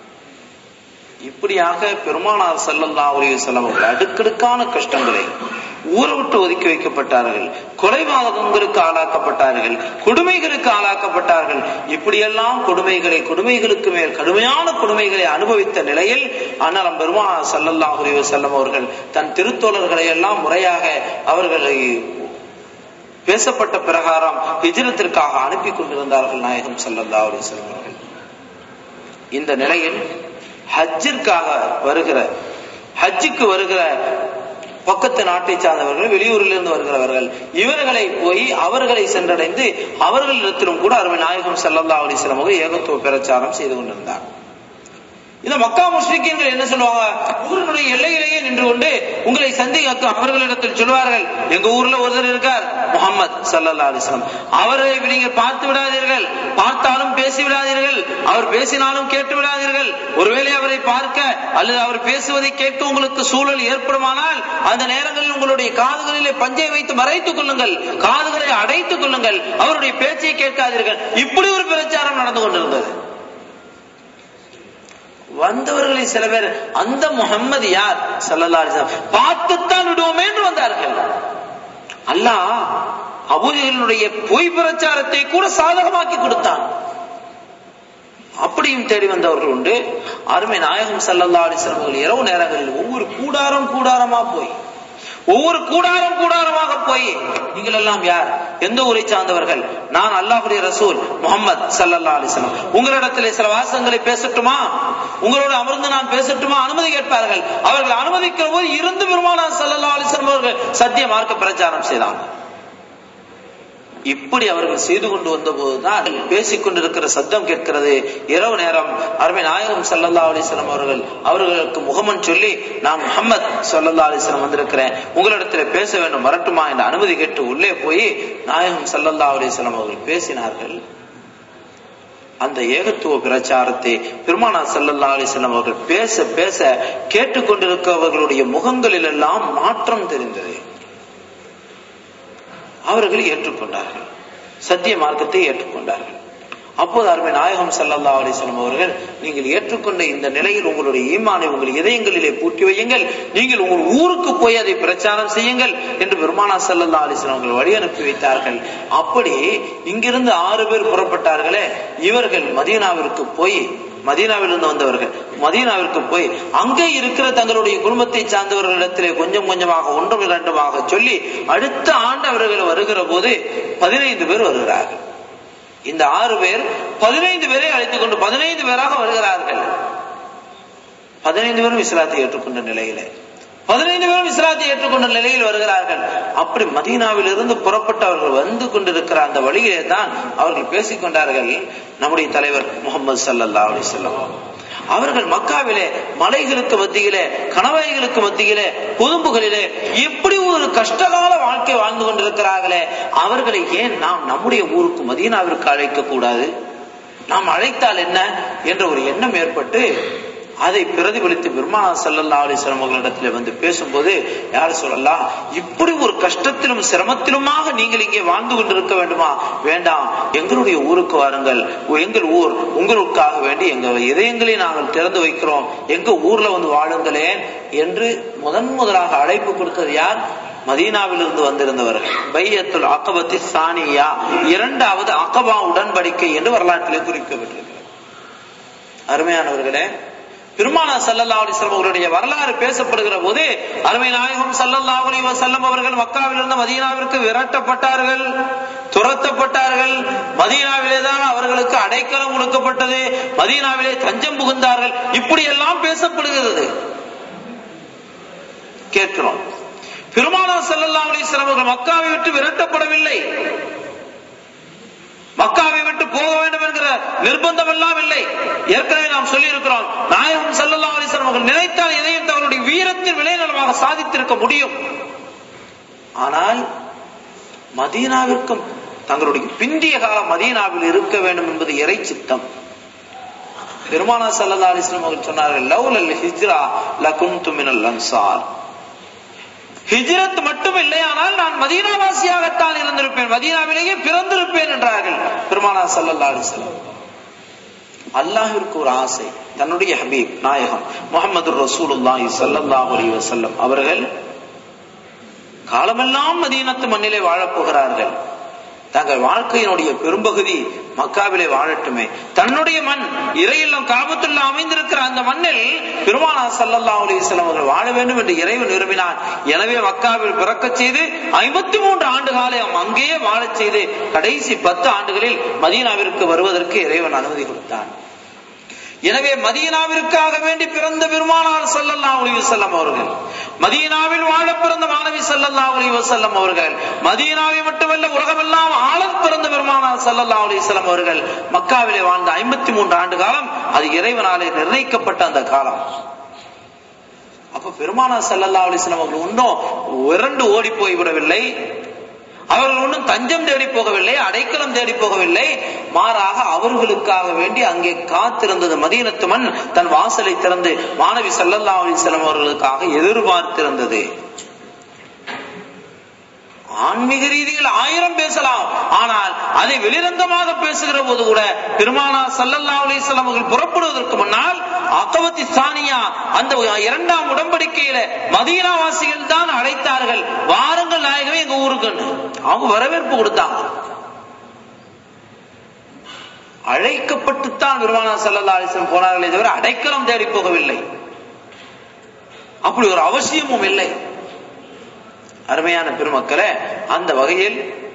இப்படியாக பெருமானார் ஸல்லல்லாஹு அலைஹி வஸல்லம் அவர்கள் அடுக்கடுக்கான கஷ்டங்களை ஊரை விட்டு ஒதுக்கி வைக்கப்பட்டார்கள், கொலைபாதகங்களுக்கு ஆளாக்கப்பட்டார்கள், கொடுமைகளுக்கு ஆளாக்கப்பட்டார்கள். இப்படியெல்லாம் கொடுமைகளை கொடுமைகளுக்கு மேல் கடுமையான கொடுமைகளை அனுபவித்த நிலையில் அண்ணலம் பெருமானார் ஸல்லல்லாஹு அலைஹி வஸல்லம் அவர்கள் தன் திருத்தோழர்களை எல்லாம் முறையாக அவர்களை பேசப்பட்ட பிரகாரம் ஹிஜ்ரத்திற்காக அனுப்பி கொண்டிருந்தார்கள் நாயகம் ஸல்லல்லாஹு அலைஹி வஸல்லம் அவர்கள். இந்த நிலையில் ஹஜ்ஜிற்காக வருகிற ஹஜ்ஜுக்கு வருகிற பக்கத்து நாட்டை சார்ந்தவர்கள், வெளியூரில் இருந்து வருகிறவர்கள், இவர்களை போய் அவர்களை சென்றடைந்து அவர்களிடத்திலும் கூட அருமை நாயகம் ஸல்லல்லாஹு அலைஹி வஸல்லம் அவர்கள் ஏகத்துவ பிரச்சாரம் செய்து கொண்டிருந்தார். இந்த மக்கா முஸ்லிக்கீன்கள் என்ன சொல்லுவாங்க, ஊர்களுடைய எல்லையிலேயே நின்று கொண்டு உங்களை சந்திக்க அவர்களிடத்தில் சொல்வார்கள், எங்க ஊர்ல ஒருத்தர் இருக்கார் முஹம்மது ஸல்லல்லாஹு அலைஹி வஸல்லம், அவரை நீங்கள் பார்த்து விடாதீர்கள், பார்த்தாலும் பேசி விடாதீர்கள், அவர் பேசினாலும் கேட்டு விடாதீர்கள். ஒருவேளை அவரை பார்க்க அல்லது அவர் பேசுவதை கேட்க உங்களுக்கு சூழல் ஏற்படுமானால் அந்த நேரங்களில் உங்களுடைய காதுகளிலே பஞ்சை வைத்து மறைத்துக் கொள்ளுங்கள், காதுகளை அடைத்துக் கொள்ளுங்கள், அவருடைய பேச்சை கேட்காதீர்கள். இப்படி ஒரு பிரச்சாரம் நடந்து கொண்டிருந்தது. வந்தவர்களை சில பேர் அந்த முஹம்மது யார் ஸல்லல்லாஹு அலைஹி வஸல்லம் பார்த்துத்தான் விடுவோமே என்று வந்தார்கள். அல்லாஹ் அபூஜஹலுடைய பொய் பிரச்சாரத்தை கூட சாதகமாக்கி கொடுத்தான். அப்படியும் தேடி வந்தவர்கள் உண்டு. அருமை நாயகம் ஸல்லல்லாஹு அலைஹி வஸல்லம் இரவு நேரங்களில் ஒவ்வொரு கூடாரம் கூடாரமா போய் ஒவ்வொரு கூடாரம் கூடாரமாக போய் நீங்கள் எல்லாம் யார், எந்த ஊரை சார்ந்தவர்கள், நான் அல்லாஹ்வுடைய ரசூல் முஹம்மது ஸல்லல்லாஹு அலைஹி வஸல்லம், உங்களிடத்திலே சில வாசகங்களை பேசட்டுமா, உங்களோடு அமர்ந்து நான் பேசட்டுமா, அனுமதி கேட்பார்கள். அவர்கள் அனுமதிக்கிற போது இருந்து பெருமானார் ஸல்லல்லாஹு அலைஹி வஸல்லம் அவர்கள் சத்திய மார்க்க பிரச்சாரம் செய்தாங்க. இப்படி அவர்கள் செய்து கொண்டு வந்த போதுதான் பேசிக் கொண்டிருக்கிற சத்தம் கேட்கிறது. இரவு நேரம் அருமை நாயகம் ஸல்லல்லாஹு அலைஹி வஸல்லம் அவர்கள் அவர்களுக்கு முகமன் சொல்லி, நான் முஹம்மது ஸல்லல்லாஹு அலைஹி வஸல்லம் வந்திருக்கிறேன், உங்களிடத்தில் பேச வேண்டும், வரட்டுமா என்ற அனுமதி கேட்டு உள்ளே போய் நாயகம் ஸல்லல்லாஹு அலைஹி வஸல்லம் அவர்கள் பேசினார்கள். அந்த ஏகத்துவ பிரச்சாரத்தை பெருமானார் ஸல்லல்லாஹு அலைஹி வஸல்லம் அவர்கள் பேச பேச கேட்டுக்கொண்டிருக்கிறவர்களுடைய முகங்களில் எல்லாம் மாற்றம் தெரிந்தது. அவர்கள் ஏற்றுக்கொண்டார்கள், சத்திய மார்க்கத்தை ஏற்றுக்கொண்டார்கள். அப்போது அருமை நாயகம் ஸல்லல்லாஹு அலைஹி வஸல்லம் அவர்கள், நீங்கள் ஏற்றுக்கொண்ட இந்த நிலையில் உங்களுடைய ஈமானை உங்கள் இதயங்களிலே பூட்டி வையுங்கள், நீங்கள் உங்கள் ஊருக்கு போய் அதை பிரச்சாரம் செய்யுங்கள் என்று பெருமானார் ஸல்லல்லாஹு அலைஹி வஸல்லம் அவர்கள் வழி அனுப்பி வைத்தார்கள். அப்படி இங்கிருந்து ஆறு பேர் புறப்பட்டார்களே, இவர்கள் மதீனாவிற்கு போய், மதீனாவிலிருந்து வந்தவர்கள் மதீனாவிற்கு போய் அங்கே இருக்கிற தங்களுடைய குடும்பத்தை சார்ந்தவர்களிடத்திலே கொஞ்சம் கொஞ்சமாக ஒன்றும் இரண்டுமாக சொல்லி அடுத்த ஆண்டு அவர்கள் வருகிற போது பதினைந்து பேர் வருகிறார்கள். இந்த ஆறு பேர் பதினைந்து பேரை அழைத்துக் கொண்டு பதினைந்து பேராக வருகிறார்கள். பதினைந்து பேரும் இஸ்லாத்தை ஏற்றுக்கொண்ட நிலையில பதினைந்து பேரும் இஸ்லாத்தை ஏற்றுக்கொண்ட நிலையில் வருகிறார்கள். அப்படி மதீனாவில் இருந்து புறப்பட்டு அவர்கள் வந்து கொண்டிருக்கிற அந்த வழியிலே தான் அவர்கள் பேசிக்கொண்டார்கள். நம்முடைய தலைவர் முஹம்மது ஸல்லல்லாஹு அலைஹி வஸல்லம் அவர்கள் மக்காவிலே மலைகளுக்கு மத்தியிலே, கணவாய்களுக்கு மத்தியிலே, கொதும்புகளிலே எப்படி ஒரு கஷ்டகால வாழ்க்கை வாழ்ந்து கொண்டிருக்கிறார்களே, அவர்களை ஏன் நாம் நம்முடைய ஊருக்கு மதீனாவிற்கு அழைக்க கூடாது, நாம் அழைத்தால் என்ன என்ற ஒரு எண்ணம் ஏற்பட்டு அதை பிரதிபலித்து பெருமானார் ஸல்லல்லாஹு அலைஹி வஸல்லம் அவர்களிடத்தில் வந்து பேசும்போது, யார் சொல்லலாம், இப்படி ஒரு கஷ்டத்திலும் சிரமத்திலுமாக நீங்கள் இங்கே வாழ்ந்து கொண்டிருக்க வேண்டுமா, வேண்டாம், எங்களுடைய ஊருக்கு வாருங்கள், எங்கள் ஊர் உங்களுக்காக வேண்டி எங்கள் இதயங்களை நாங்கள் திறந்து வைக்கிறோம், எங்க ஊர்ல வந்து வாழுங்களேன் என்று முதன் முதலாக அழைப்பு கொடுத்தது யார்? மதீனாவிலிருந்து வந்திருந்தவர்கள். பையத்துல் அகபத்தி சானியா, இரண்டாவது அகபா உடன்படிக்கை என்று வரலாற்றிலே குறிக்கப்பட்டிருக்கிறது. அருமையானவர்களே, பெருமானார் ஸல்லல்லாஹு அலைஹி வஸல்லம் அவருடைய வரலாறு பேசப்படுகிற போது அருமை நாயகம் ஸல்லல்லாஹு அலைஹி வஸல்லம் அவர்கள் மக்காவிலிருந்து மதீனாவிற்கு விரட்டப்பட்டார்கள், துரத்தப்பட்டார்கள். மதீனாவிலே தான் அவர்களுக்கு அடைக்கலம் கொடுக்கப்பட்டது, மதீனாவிலே தஞ்சம் புகுந்தார்கள். இப்படி எல்லாம் பேசப்படுகிறது, கேட்கிறோம். பெருமானார் ஸல்லல்லாஹு அலைஹி வஸல்லம் அவர்கள் மக்காவை விட்டு விரட்டப்படவில்லை, மக்காவை விட்டு போக வேண்டும் என்கிற நிர்பந்தம் எல்லாம் இல்லை. ஏற்கனவே நாம் சொல்லி இருக்கிறோம், நாயகம் ஸல்லல்லாஹு அலைஹி வஸல்லம் அவர்கள் நினைத்தால் எதையும் தங்களுடைய வீரத்தின் விளைநிலமாக சாதித்திருக்க முடியும். ஆனால் மதீனாவிற்கும் தங்களுடைய பிந்திய காலம் மதீனாவில் இருக்க வேண்டும் என்பது இறை சித்தம். பெருமானார் ஸல்லல்லாஹு அலைஹி வஸல்லம் அவர்கள் சொன்னார்கள், லவ்லல் ஹிஜ்ரா லகுன்து மினல் அன்சார். ஹிஜ்ரத் மட்டும் இல்லையானால் நான் மதீனாவாசியாகத்தான் இருந்திருப்பேன், மதீனாவிலேயே பிறந்திருப்பேன் என்றார்கள் பெருமானார் ஸல்லல்லாஹு அலைஹி வஸல்லம். அல்லாஹ்விற்கு ஒரு ஆசை, தன்னுடைய ஹபீப் நாயகம் முஹம்மது ரசூலுல்லாஹி ஸல்லல்லாஹு அலைஹி வஸல்லம் அவர்கள் காலமெல்லாம் மதீனத்து மண்ணிலே வாழப்போகிறார்கள். தங்கள் வாழ்க்கையினுடைய பெரும்பகுதி மக்காவிலே வாழட்டுமே. தன்னுடைய மண் இறையில்லம் காபத்துல்லா அமைந்திருக்கிற அந்த மண்ணில் பெருமானார் ஸல்லல்லாஹு அலைஹி வஸல்லம் அவர்கள் வாழ வேண்டும் என்று இறைவன் விரும்பினார். எனவே மக்காவில் பிறக்க செய்து ஐம்பத்தி மூன்று ஆண்டு காலம் அங்கேயே வாழச் செய்து கடைசி பத்து ஆண்டுகளில் மதீனாவிற்கு வருவதற்கு இறைவன் அனுமதி கொடுத்தார். எனவே மதீனாவிற்காக வேண்டி பிறந்த பெருமானார் ஸல்லல்லாஹு அலைஹி வஸல்லம் அவர்கள், மதீனாவில் வாழ பிறந்த மாணவி ஸல்லல்லாஹு அலைஹி வஸல்லம் அவர்கள், மதீனாவை மட்டுமல்ல உலகமெல்லாம் ஆள பிறந்த பெருமானார் ஸல்லல்லாஹு அலைஹி வஸல்லம் அவர்கள் மக்காவிலே வாழ்ந்த ஐம்பத்தி மூன்று ஆண்டு காலம் அது இறைவனாலே நிர்ணயிக்கப்பட்ட அந்த காலம். அப்ப பெருமானார் ஸல்லல்லாஹு அலைஹி வஸல்லம் அவர்கள் இன்னும் இரண்டு ஓடி போய்விடவில்லை. அவர்கள் ஒன்றும் தஞ்சம் தேடி போகவில்லை, அடைக்கலம் தேடி போகவில்லை. மாறாக அவர்களுக்காக வேண்டி அங்கே காத்திருந்தது மதீனத்து மண் தன் வாசலை திறந்து மாணவி ஸல்லல்லாஹு அலைஹி வஸல்லம் அவர்களுக்காக எதிர்பார்த்திருந்தது. ஆன்மீக ரீதியில் ஆயிரம் பேசலாம், ஆனால் அதை வெளிரங்கமாக பேசுகிற போது கூட பெருமானார் ஸல்லல்லாஹு அலைஹி வஸல்லம் அவர்கள் புறப்படுவதற்கு முன்னால் அகவத்தி சானியா அந்த இரண்டாம் உடன்படிக்கையில மதீனா வாசிகள் தான் அழைத்தார்கள். வாருங்கள் நாயகமே எங்க ஊருக்கு, அவங்க வரவேற்பு கொடுத்தாங்க. அழைக்கப்பட்டுத்தான் பெருமானார் ஸல்லல்லாஹு அலைஹி வஸல்லம் போனார்களே தவிர அடைக்கலம் தேடி போகவில்லை. அப்படி ஒரு அவசியமும் இல்லை. அருமையான பெருமக்களே, அந்த வகையில்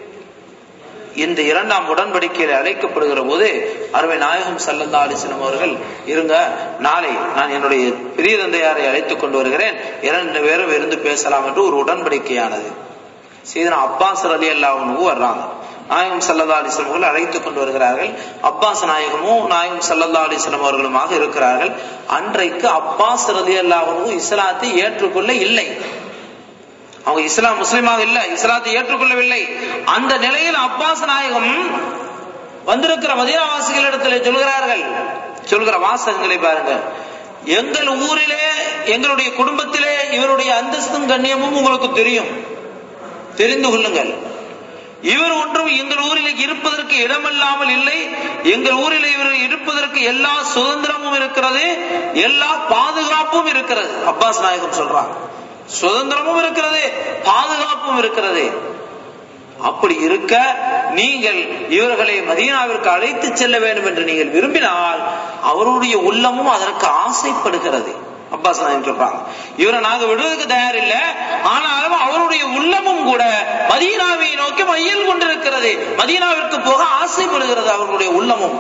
இந்த இரண்டாம் உடன்படிக்கையில் அழைக்கப்படுகிற போது அருமை நாயகம் ஸல்லல்லாஹு அலைஹி வஸல்லம் அவர்கள், இருங்க, நாளை நான் என்னுடைய பெரிய தந்தையாரை அழைத்துக் கொண்டு வருகிறேன், இரண்டு பேரும் இருந்து பேசலாம் என்று ஒரு உடன்படிக்கையானது. சீதனா அப்பாஸ் ரலியல்லாஹு அன்ஹு வர்றாங்க. நாயகம் ஸல்லல்லாஹு அலைஹி வஸல்லம் அவர்கள் அழைத்துக் கொண்டு வருகிறார்கள். அப்பாஸ் நாயகமும் நாயகம் ஸல்லல்லாஹு அலைஹி வஸல்லம் அவர்களுமாக இருக்கிறார்கள். அன்றைக்கு அப்பாஸ் ரலியல்லாஹு அன்ஹு இஸ்லாத்தை ஏற்றுக்கொள்ள இல்லை. அவங்க இஸ்லாம் முஸ்லிமாக இல்ல, இஸ்லாத்தை ஏற்றுக்கொள்ளவில்லை. அந்த நிலையில் அப்பாஸ் நாயகம் வந்திருக்கிற மதீனாவாசிகளிடத்தில் சொல்கிறார்கள், சொல்கிற வாசகங்களை பாருங்க. எங்கள் ஊரிலே எங்களுடைய குடும்பத்திலே இவருடைய அந்தஸ்தும் கண்ணியமும் உங்களுக்கு தெரியும், தெரிந்து கொள்ளுங்கள். இவர் ஒன்றும் எங்கள் ஊரில் இருப்பதற்கு இடமில்லாமல் இல்லை. எங்கள் ஊரில் இவர் இருப்பதற்கு எல்லா சுதந்திரமும் இருக்கிறது, எல்லா பாதுகாப்பும் இருக்கிறது. அப்பாஸ் நாயகம் சொல்றாங்க, சுதந்திரமும் இருக்கிறது, பாதுகாப்பும் இருக்கிறது. அப்படி இருக்க நீங்கள் இவர்களை மதீனாவிற்கு அழைத்து செல்ல வேண்டும் என்று நீங்கள் விரும்பினால் அவருடைய உள்ளமும் அதற்கு ஆசைப்படுகிறது. அப்பாஸ் நாயகம் சொல்றாங்க, இவரை நாங்க விடுவதற்கு தயார் இல்லை, ஆனாலும் அவருடைய உள்ளமும் கூட மதீனாவை நோக்கி மையல் கொண்டிருக்கிறது, மதீனாவிற்கு போக ஆசைப்படுகிறது அவர்களுடைய உள்ளமும்.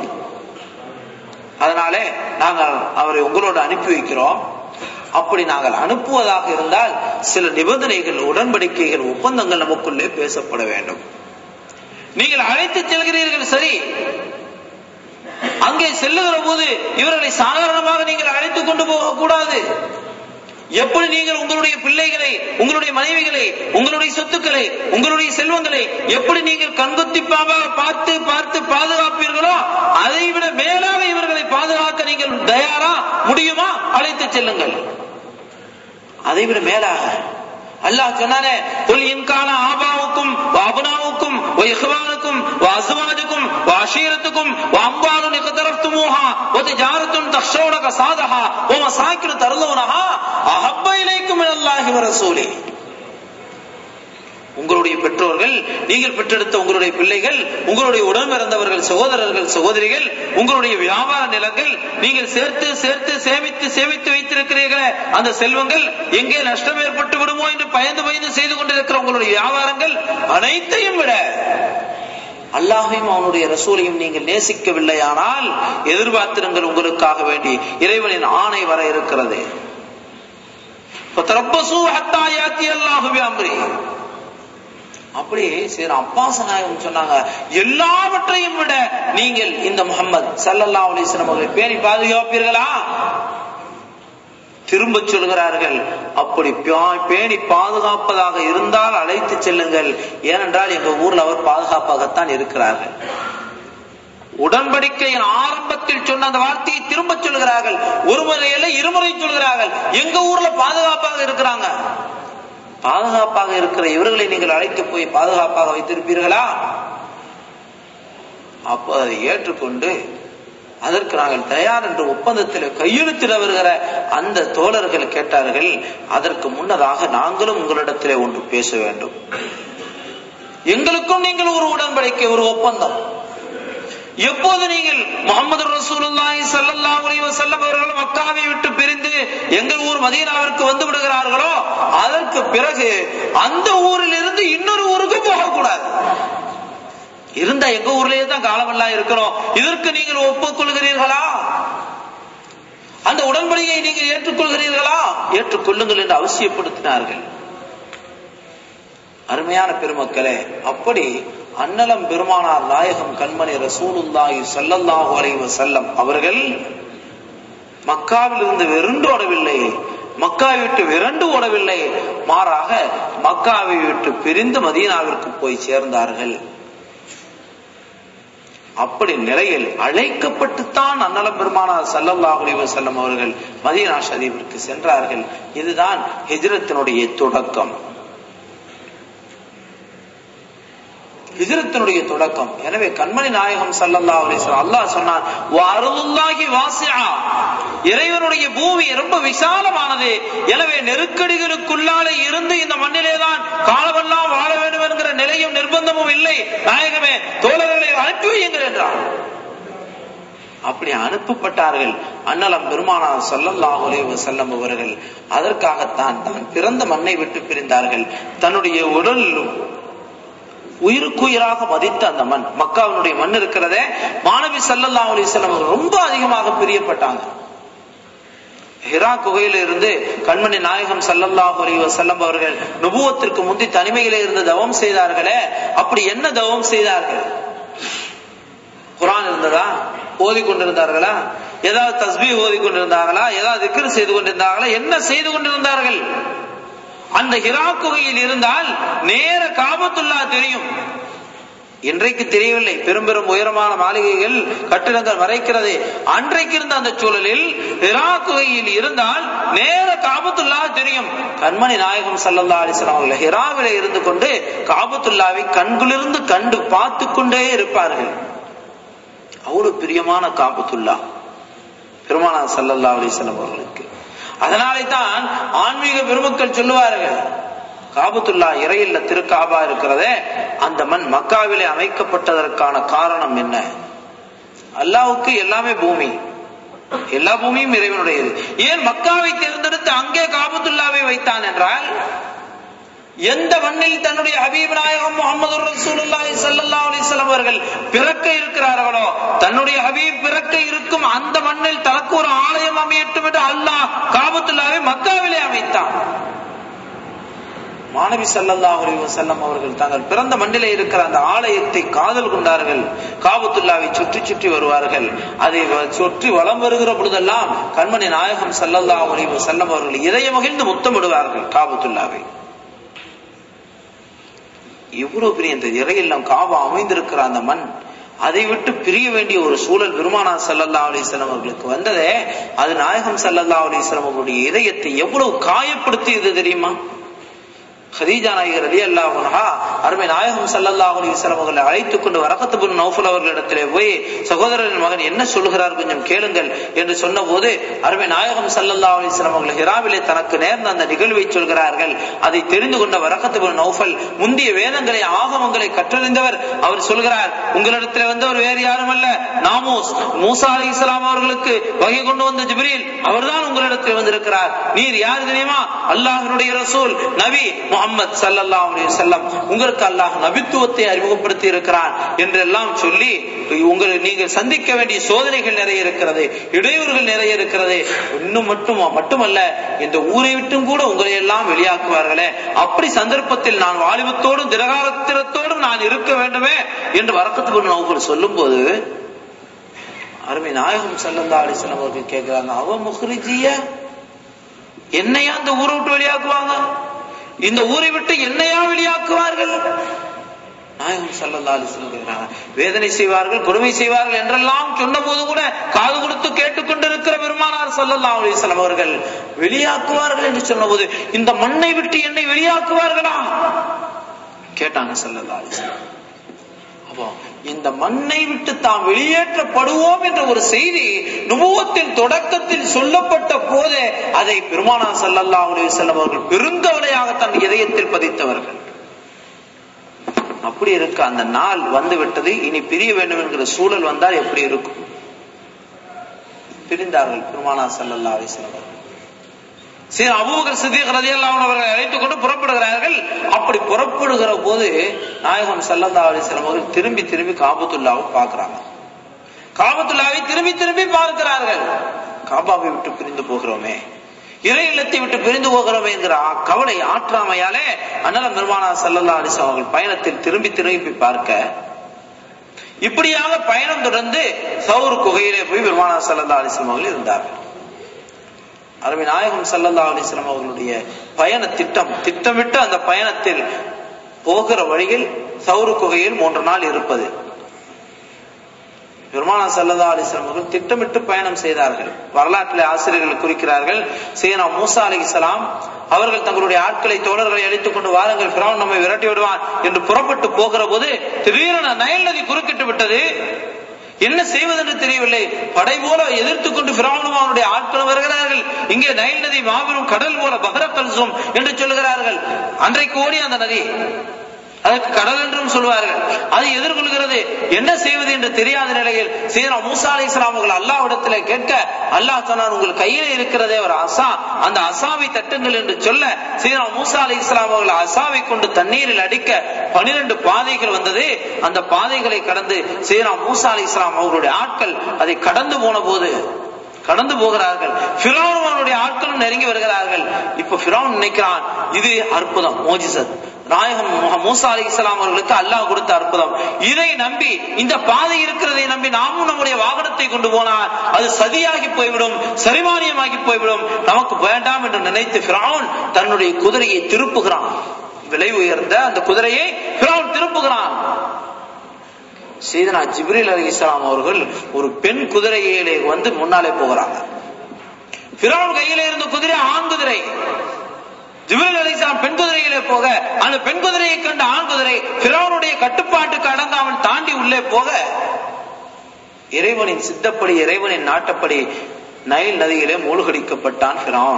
அதனாலே நாங்கள் அவரை உங்களோடு அனுப்பி வைக்கிறோம். அப்படி நாங்கள் அனுப்புவதாக இருந்தால் சில நிபந்தனைகள், உடன்படிக்கைகள், ஒப்பந்தங்கள் நமக்குள்ளே பேசப்பட வேண்டும். நீங்கள் அழைத்து செல்கிறீர்கள், சரி, அங்கே செல்லுகிற போது இவர்களை சாதாரணமாக நீங்கள் அழைத்துக் கொண்டு போக கூடாது. எப்படி நீங்கள் உங்களுடைய பிள்ளைகளை, உங்களுடைய மனைவிகளை, உங்களுடைய சொத்துக்களை, உங்களுடைய செல்வங்களை எப்படி நீங்கள் கண்குத்திப்பாக பார்த்து பார்த்து பாதுகாப்பீர்களோ அதை விட மேலாக இவர்களை பாதுகாக்க நீங்கள் தயாரா, முடியுமா? அழைத்து செல்லுங்கள். அதை விட மேலாக அல்லாஹ் சொன்னானே, குல் இன்கான ஆபாவுக்கும் அபனாவுக்கும் இஹ்வானுக்கும் அஸ்வாஜுக்கும் அஷீரத்துக்கும் அம்வாலுன் இக்தரஃப்துமூஹா வதிஜாரத்துன் தக்ஷௌன கஸாதஹா வமசாகினு தர்லூனஹா அஹப்ப இலைக்கும் மினல்லாஹி வரசூலி. உங்களுடைய பெற்றோர்கள், நீங்கள் பெற்றெடுத்த உங்களுடைய பிள்ளைகள், உங்களுடைய உடன் பிறந்தவர்கள், சகோதரர்கள், சகோதரிகள், உங்களுடைய வியாபார நிலங்கள், நீங்கள் சேர்த்து சேர்த்து சேமித்து சேமித்து வைத்திருக்கிறீர்களே அந்த செல்வங்கள் எங்கே நஷ்டம் ஏற்பட்டு விடுமோ என்று பயந்து பயந்து செய்து கொண்டிருக்கிற உங்களுடைய வியாபாரங்கள் அனைத்தையும் விட அல்லாஹையும் அவனுடைய ரசூலையும் நீங்கள் நேசிக்கவில்லையானால் எதிர்பார்த்திருங்கள், உங்களுக்காக வேண்டி இறைவனின் ஆணை வர இருக்கிறது. அப்படி சரி, அப்பாஸ் நாயகம் சொன்னாங்க, எல்லாவற்றையும் விட நீங்கள் இந்த முஹம்மது ஸல்லல்லாஹு அலைஹி வஸல்லம் அவர்களை பேணி பாதுகாப்பீர்களா? திரும்ப சொல்கிறார்கள், அப்படி பேணி பாதுகாப்பதாக இருந்தால் அழைத்து செல்லுங்கள், ஏனென்றால் எங்க ஊர்ல அவர் பாதுகாப்பாகத்தான் இருக்கிறார்கள். உடன்படிக்கையின் ஆரம்பத்தில் சொன்ன அந்த வார்த்தையை திரும்ப சொல்கிறார்கள், ஒரு முறையில இருமுறை சொல்கிறார்கள், எங்க ஊர்ல பாதுகாப்பாக இருக்கிறாங்க. பாதுகாப்பாக இருக்கிற இவர்களை நீங்கள் அழைத்து போய் பாதுகாப்பாக வைத்திருப்பீர்களா? அப்போ அதை ஏற்றுக்கொண்டு அதற்கு நாங்கள் தயார் என்று ஒப்பந்தத்தில் கையெழுத்திட வருகிற அந்த தோழர்கள் கேட்டார்கள், அதற்கு முன்னதாக நாங்களும் உங்களிடத்திலே ஒன்று பேச வேண்டும், எங்களுக்கும் நீங்கள் ஒரு உடன்படிக்கை, ஒரு ஒப்பந்தம். எப்போது நீங்கள் முஹம்மது ரசூலுல்லாஹி ஸல்லல்லாஹு அலைஹி வஸல்லம் அவர்கள் மக்காவை விட்டு பிரிந்து எங்கள் ஊர் மதீனாவிற்கு வந்து விடுகிறார்களோ அதற்கு பிறகு அந்த ஊரில் இருந்து இன்னொரு ஊருக்கு போகக்கூடாது. இருந்தா எங்க ஊர்லயே தான் காலமெல்லாம் இருக்கிறோம், இதற்கு நீங்கள் ஒப்புக்கொள்கிறீர்களா? அந்த உடன்படிக்கையை நீங்கள் ஏற்றுக்கொள்கிறீர்களா? ஏற்றுக்கொள்ளுங்கள் என்று அவசியப்படுத்தினார்கள். அருமையான பெருமக்களே, அப்படி அன்னலம் பெருமானார் நாயகம் கண்மணி ரசூலுல்லாஹி ஸல்லல்லாஹு அலைஹி வஸல்லம் அவர்கள் மக்காவில் இருந்து விரண்டு ஓடவில்லை, மக்காவை விட்டு விரண்டு ஓடவில்லை, மாறாக மக்காவை விட்டு பிரிந்து மதீனாவிற்கு போய் சேர்ந்தார்கள். அப்படி நிலையில் அழைக்கப்பட்டுத்தான் அன்னலம் பெருமானார் ஸல்லல்லாஹு அலைஹி வஸல்லம் அவர்கள் மதீனா ஷரீஃபிற்கு சென்றார்கள். இதுதான் ஹிஜ்ரத்தினுடைய தொடக்கம், ஹிஜ்ரத்தினுடைய தொடக்கம். எனவே கண்மணி நாயகம் ஸல்லல்லாஹு அலைஹி வஸல்லம் அல்லாஹ் சொன்னான், வஅர்துல்லாஹி வாசிஆ, இறைவனுடைய பூமி ரொம்ப விசாலமானது, எனவே நெருக்கடிகளுக்குள்ளாலே இருந்து இந்த மண்ணிலே தான் காலமெல்லாம் வாழ வேண்டும் என்கிற நிலையும் நிர்பந்தமும் இல்லை. நாயகமே, தோழர்களை அனுப்பி வையுங்கள் என்றார். அப்படி அனுப்பப்பட்டார்கள். அன்னலம் பெருமானார் ஸல்லல்லாஹு அலைஹி வஸல்லம் அவர்கள் அதற்காகத்தான் தான் பிறந்த மண்ணை விட்டு பிரிந்தார்கள். தன்னுடைய உடல் உயிருக்குயிராக மதித்த அந்த மண், மக்காவினுடைய மண் இருக்கிறதே, மாணவி ஸல்லல்லாஹு அலைஹி வஸல்லம் அவர்கள் ரொம்ப அதிகமாக பிரியப்பட்டாங்க. ஹிரா குகையில இருந்து கண்மணி நாயகம் ஸல்லல்லாஹு அலைஹி வஸல்லம் அவர்கள் நுபுவத்திற்கு முந்தி தனிமையிலே இருந்து தவம் செய்தார்களே, அப்படி என்ன தவம் செய்தார்கள்? குர்ஆன் இருந்ததா? ஓதிக்கொண்டிருந்தார்களா? ஏதாவது தஸ்பீஹ் ஓதிக்கொண்டிருந்தார்களா? ஏதாவது திக்ர் செய்து கொண்டிருந்தார்களா? என்ன செய்து கொண்டிருந்தார்கள்? அந்த ஹிரா குகையில் இருந்தால் நேர காபத்துல்லா தெரியும். இன்றைக்கு தெரியவில்லை, பெரும் பெரும் உயரமான மாளிகைகள் கட்டிடங்கள் மறைக்கிறது. அன்றைக்கு இருந்த அந்த சூழலில் ஹிரா குகையில் இருந்தால் நேர காபத்துல்லா தெரியும். கண்மணி நாயகம் ஸல்லல்லாஹு அலைஹி வஸல்லம் அவர்கள் ஹிராவிலே இருந்து கொண்டு காபத்துல்லாவை கண்குளிர்ந்து கண்டு பார்த்து கொண்டே இருப்பார்கள். அவ்வளவு பிரியமான காபத்துல்லா பெருமானார் ஸல்லல்லாஹு அலைஹி வஸல்லம் அவர்களுக்கு. அதனாலே தான் ஆன்மீக பெருமக்கள் சொல்லுவார்கள், காபத்துல்லா இறையில்ல திருக்காபா இருக்கிறதே, அந்த மண் மக்காவிலே அமைக்கப்பட்டதற்கான காரணம் என்ன? அல்லாஹ்வுக்கு எல்லாமே பூமி, எல்லா பூமியும் இறைவனுடையது. ஏன் மக்காவை தேர்ந்தெடுத்து அங்கே காபத்துல்லாவை வைத்தான் என்றால், எந்த மண்ணில் தன்னுடைய ஹபீப் நாயகம் முஹம்மது ரசூலுல்லாஹி ஸல்லல்லாஹு அலைஹி வஸல்லம் அவர்கள் பிறக்க இருக்கிறார்களோ, தன்னுடைய ஹபீப் பிறக்க இருக்கும் அந்த மண்ணில் தனக்கு ஒரு ஆலயம் அமையட்டும் என்று அல்லாஹ் காபத்துல்லாவை மக்காவிலே அமைத்தான். மாணவி ஸல்லல்லாஹு அலைஹி வஸல்லம் அவர்கள் தாங்கள் பிறந்த மண்ணிலே இருக்கிற அந்த ஆலயத்தை காதல் கொண்டார்கள். காபத்துல்லாவை சுற்றி சுற்றி வருவார்கள். அதை சுற்றி வலம் வருகிற பொழுதெல்லாம் கண்மணி நாயகம் ஸல்லல்லாஹு அலைஹி வஸல்லம் அவர்கள் இதய மகிழ்ந்து முத்தமிடுவார்கள் காபத்துல்லாவை. இவ்வளவு பெரிய இந்த இறையெல்லாம் காபா அமைந்திருக்கிற அந்த மண், அதை விட்டு பிரிய வேண்டிய ஒரு சூழல் பெருமானார் ஸல்லல்லாஹு அலைஹி வஸல்லம் அவர்களுக்கு வந்ததே, அது நாயகம் ஸல்லல்லாஹு அலைஹி வஸல்லம் அவருடைய இதயத்தை எவ்வளவு காயப்படுத்தியது தெரியுமா? ஹதீஜா நாயகர் ரலியல்லாஹு அன்ஹா அருமை நாயகம் ஸல்லல்லாஹு அலைஹி வஸல்லம் அவர்களை அழைத்துக் கொண்டு வரகத் பின் நௌஃபல் அவர்களிடத்திலே போய், சகோதரரின் மகன் என்ன சொல்லுகிறார் கொஞ்சம் கேளுங்கள் என்று சொன்ன போது, அருமை நாயகம் ஸல்லல்லாஹு அலைஹி வஸல்லம் அவர்கள் ஹிராவிலே தனக்கு நேர்ந்த அந்த நிகழ்வை சொல்கிறார்கள். அதை தெரிந்து கொண்ட வரகத் பின் நௌஃபல் முந்திய வேதங்களை ஆகமங்களை கற்றறிந்தவர். அவர் சொல்கிறார், உங்களிடத்தில் வந்தவர் வேறு யாரும் அல்ல, நாமூஸ் மூசா அலைஹிஸ்ஸலாம் அவர்களுக்கு வகை கொண்டு வந்த ஜிப்ரீல், அவர்தான் உங்களிடத்தில் வந்திருக்கிறார். நீர் யார் தெரியுமா? அல்லாஹ்வுடைய ரசூல் நபி முஹம்மது ஸல்லல்லாஹு அலைஹி வஸல்லம், உங்களுக்கு அல்லாஹ் நபித்துவத்தை அறிமுகப்படுத்தி இருக்கிறான் என்றெல்லாம் சொல்லி, உங்களை நீங்கள் சந்திக்க வேண்டிய சோதனைகள் நிறைய இருக்கிறது, இடையூறுகள் நிறைய இருக்கிறது, இன்னும் மட்டும் மட்டுமல்ல இந்த ஊரை விட்டும் கூட உங்களை எல்லாம் வெளியாக்குவார்களே, அப்படி சந்தர்ப்பத்தில் நான் வாலிபத்தோடும் திரகாரத்திரத்தோடும் நான் இருக்க வேண்டுமே என்று வரகத் பின் நௌஃபல் சொல்லும் போது, அருமை நாயகம் ஸல்லல்லாஹு அலைஹி வஸல்லம் அவர்கள் கேட்கிறாங்க, அவ முஹ்ரிஜிய, என்னையா அந்த ஊரை விட்டு வெளியாக்குவாங்க? இந்த ஊரை விட்டு என்னையா வெளியாக்குவார்கள்? நாயகம் ஸல்லல்லாஹு அலைஹி வஸல்லம் கேட்கிறாங்க. வேதனை செய்வார்கள், கொடுமை செய்வார்கள் என்றெல்லாம் சொன்ன போது கூட காது கொடுத்து கேட்டுக்கொண்டிருக்கிற பெருமானார் ஸல்லல்லாஹு அலைஹி வஸல்லம் அவர்கள் வெளியாக்குவார்கள் என்று சொன்ன போது, இந்த மண்ணை விட்டு என்னை வெளியாக்குவார்களா கேட்டாங்க ஸல்லல்லாஹு அலைஹி வஸல்லம். அப்போ இந்த மண்ணை விட்டு தாம் வெளியேற்றப்படுவோம் என்ற ஒரு செய்தி நுபுவத்தின் தொடக்கத்தில் சொல்லப்பட்ட போதே அதை பெருமானார் ஸல்லல்லாஹு அலைஹி வஸல்லம் அவர்கள் பெருங்கவலையாக தன் இதயத்தில் பதித்தவர்கள். அப்படி இருக்க அந்த நாள் வந்து விட்டது, இனி பிரிய வேண்டும் என்கிற சூழல் வந்தால் எப்படி இருக்கும்? பிரிந்தார்கள் பெருமானார் ஸல்லல்லாஹு அலைஹி வஸல்லம் அவர்கள். சரி, அபூபக்கர் சித்திக் ரலியல்லாஹு அன்ஹு அவர்களை அழைத்துக் கொண்டு புறப்படுகிறார்கள். அப்படி புறப்படுகிற போது நாயகம் ஸல்லல்லாஹு அலைஹி வஸல்லம் அவர்கள் திரும்பி திரும்பி காபத்துல்லாவை பார்க்கிறாங்க. காபத்துல்லாவை திரும்பி திரும்பி பார்க்கிறார்கள். காபாவை விட்டு பிரிந்து போகிறோமே, இறை இல்லத்தை விட்டு பிரிந்து போகிறோமே என்கிற கவலை ஆற்றாமையாலே அண்ணலம் பெருமானார் ஸல்லல்லாஹு அலைஹி வஸல்லம் அவர்கள் பயணத்தில் திரும்பி திரும்பி பார்க்க, இப்படியாக பயணம் தொடர்ந்து சௌர் குகையிலே போய் பெருமானார் ஸல்லல்லாஹு அலைஹி வஸல்லம் அவர்கள் இருந்தார்கள். அருமை நாயகம் ஸல்லல்லாஹு அலைஹி வஸல்லம் அவர்களுடைய பயண திட்டம் திட்டமிட்டு அந்த பயணத்தில் போகிற வழியில் சௌர் குகையில் மூன்று நாள் இருப்பது. பெருமானார் ஸல்லல்லாஹு அலைஹி வஸல்லம் அவர்கள் திட்டமிட்டு பயணம் செய்தார்கள். வரலாற்றில் ஆசிரியர்கள் குறிக்கிறார்கள், சையதுனா மூசா அலைஹிஸ்ஸலாம் அவர்கள் தங்களுடைய ஆட்களை தோழர்களை அழைத்துக் கொண்டு வாருங்கள், ஃபிரௌன் நம்மை விரட்டி விடுவான் என்று புறப்பட்டு போகிற போது திடீரென நைல் நதி குறுக்கிட்டு விட்டது. என்ன செய்வது என்று தெரியவில்லை. படை போல எதிர்த்துக் கொண்டு ஃபிரௌனும் அவனுடைய ஆட்களும் வருகிறார்கள். இங்கே நைல் நதி மாபெரும் கடல் போல பஹரகல்சும் என்று சொல்லுகிறார்கள். அன்றைக்கு ஓடி அந்த நதி, அதற்கு கடல் என்றும் சொல்வார்கள், அது எதிர்கொள்கிறது. என்ன செய்வது என்று தெரியாத நிலையில் சையதுனா மூசா அலைஹிஸ்ஸலாம் அவர்கள் அல்லாஹ்விடத்திலே கேட்க, அல்லாஹ் சொன்னான், உங்கள் கையிலே இருக்கிறதே ஒரு அசா, அந்த அசாவை தட்டுங்கள் என்று சொல்ல, சையதுனா மூசா அலைஹிஸ்ஸலாம் அவர்கள் அசாவை கொண்டு தண்ணீரில் அடிக்க பனிரெண்டு பாதைகள் வந்தது. அந்த பாதைகளை கடந்து சையதுனா மூசா அலைஹிஸ்ஸலாம் அவர்களுடைய ஆட்கள் அதை கடந்து போன போது கடந்து போகிறார்கள். ஃபிரௌன் அவனுடைய ஆட்களும் நெருங்கி வருகிறார்கள். இப்ப ஃபிரௌன் நினைக்கிறான், இது அற்புதம், மோஜிசத், நாயகம் மூசா அலைஹிஸ்ஸலாம் அவர்களுக்கு அல்லாஹ் கொடுத்த அற்புதம். இதை நம்பி, இந்த பாதை இருக்கிறதை நம்பி நாமும் நம்முடைய வாகனத்தை கொண்டு போனால் அது சதியாகி போய்விடும், சரிமானியமாகி போய்விடும், நமக்கு வேண்டாம் என்று நினைத்து ஃபிரௌன் தன்னுடைய குதிரையை திருப்புகிறான். விலை உயர்ந்த அந்த குதிரையை ஃபிரௌன் திருப்புகிறான். சையதுனா ஜிப்ரீல் அலைஹிஸ்ஸலாம் அவர்கள் ஒரு பெண் குதிரையிலே வந்து முன்னாலே போகிறாங்க. ஃபிரௌன் கையிலே இருந்த குதிரை ஆண் குதிரை. ஜிப்ரீல் அலைஹிஸ்ஸலாம் பெண் குதிரையிலே போக, அந்த பெண் குதிரையை கண்ட ஆண் குதிரை ஃபிரௌனுடைய கட்டுப்பாட்டுக்கு அடங்க அவன் தாண்டி உள்ளே போக, இறைவனின் சித்தப்படி இறைவனின் நாட்டப்படி நைல் நதியிலே மூழ்கடிக்கப்பட்டான் ஃபிரௌன்.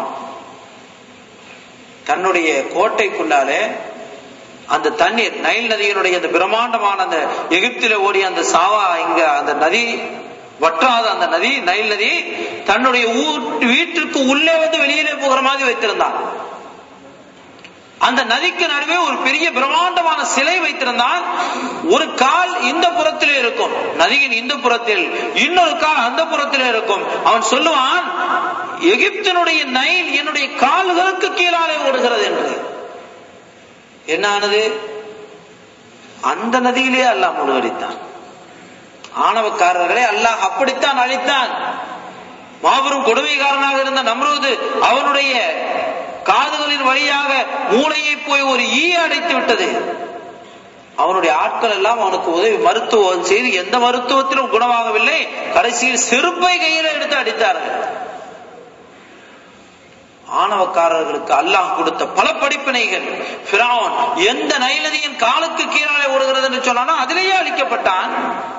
தன்னுடைய கோட்டைக்குள்ளாலே அந்த தண்ணீர், நைல் நதியினுடைய அந்த பிரம்மாண்டமான அந்த எகிப்தில ஓடிய அந்த சாவா, இங்க அந்த நதி வற்றாத அந்த நதி, நைல் நதி தன்னுடைய வீட்டிற்கு உள்ளே வந்து வெளியிலே போகிற மாதிரி வைத்திருந்தான். அந்த நதிக்கு நடுவே ஒரு பெரிய பிரம்மாண்டமான சிலை வைத்திருந்தான். ஒரு கால் இந்த புறத்திலே இருக்கும், நதியின் இந்த புறத்தில், இன்னொரு கால் அந்த புறத்திலே இருக்கும். அவன் சொல்லுவான், எகிப்தினுடைய நைல் என்னுடைய கால்களுக்கு கீழாலே ஓடுகிறது என்று. என்ன ஆனது? அந்த நதியிலே அல்லாஹ் மூழ்கடித்தான். ஆணவக்காரர்களை அல்லாஹ் அப்படித்தான் அழித்தான். மாபெரும் கொடுமைக்காரனாக இருந்த நம்ரூது அவனுடைய காதுகளின் வழியாக மூளையை போய் ஒரு ஈ அடைத்து விட்டது. அவனுடைய ஆட்கள் எல்லாம் அவனுக்கு உதவி மருத்துவம் செய்து எந்த மருத்துவத்திலும் குணமாகவில்லை. கடைசியில் செருப்பை கையில எடுத்து அடித்தார்கள். ஆணவக்காரர்களுக்கு அல்லாஹ் கொடுத்த பல படிப்பினைகள். ஃபிரௌன் எந்த நைல் நதியின் காலுக்கு கீழே ஓடுகிறது என்று சொன்னானோ அதிலேயே அழிக்கப்பட்டான்.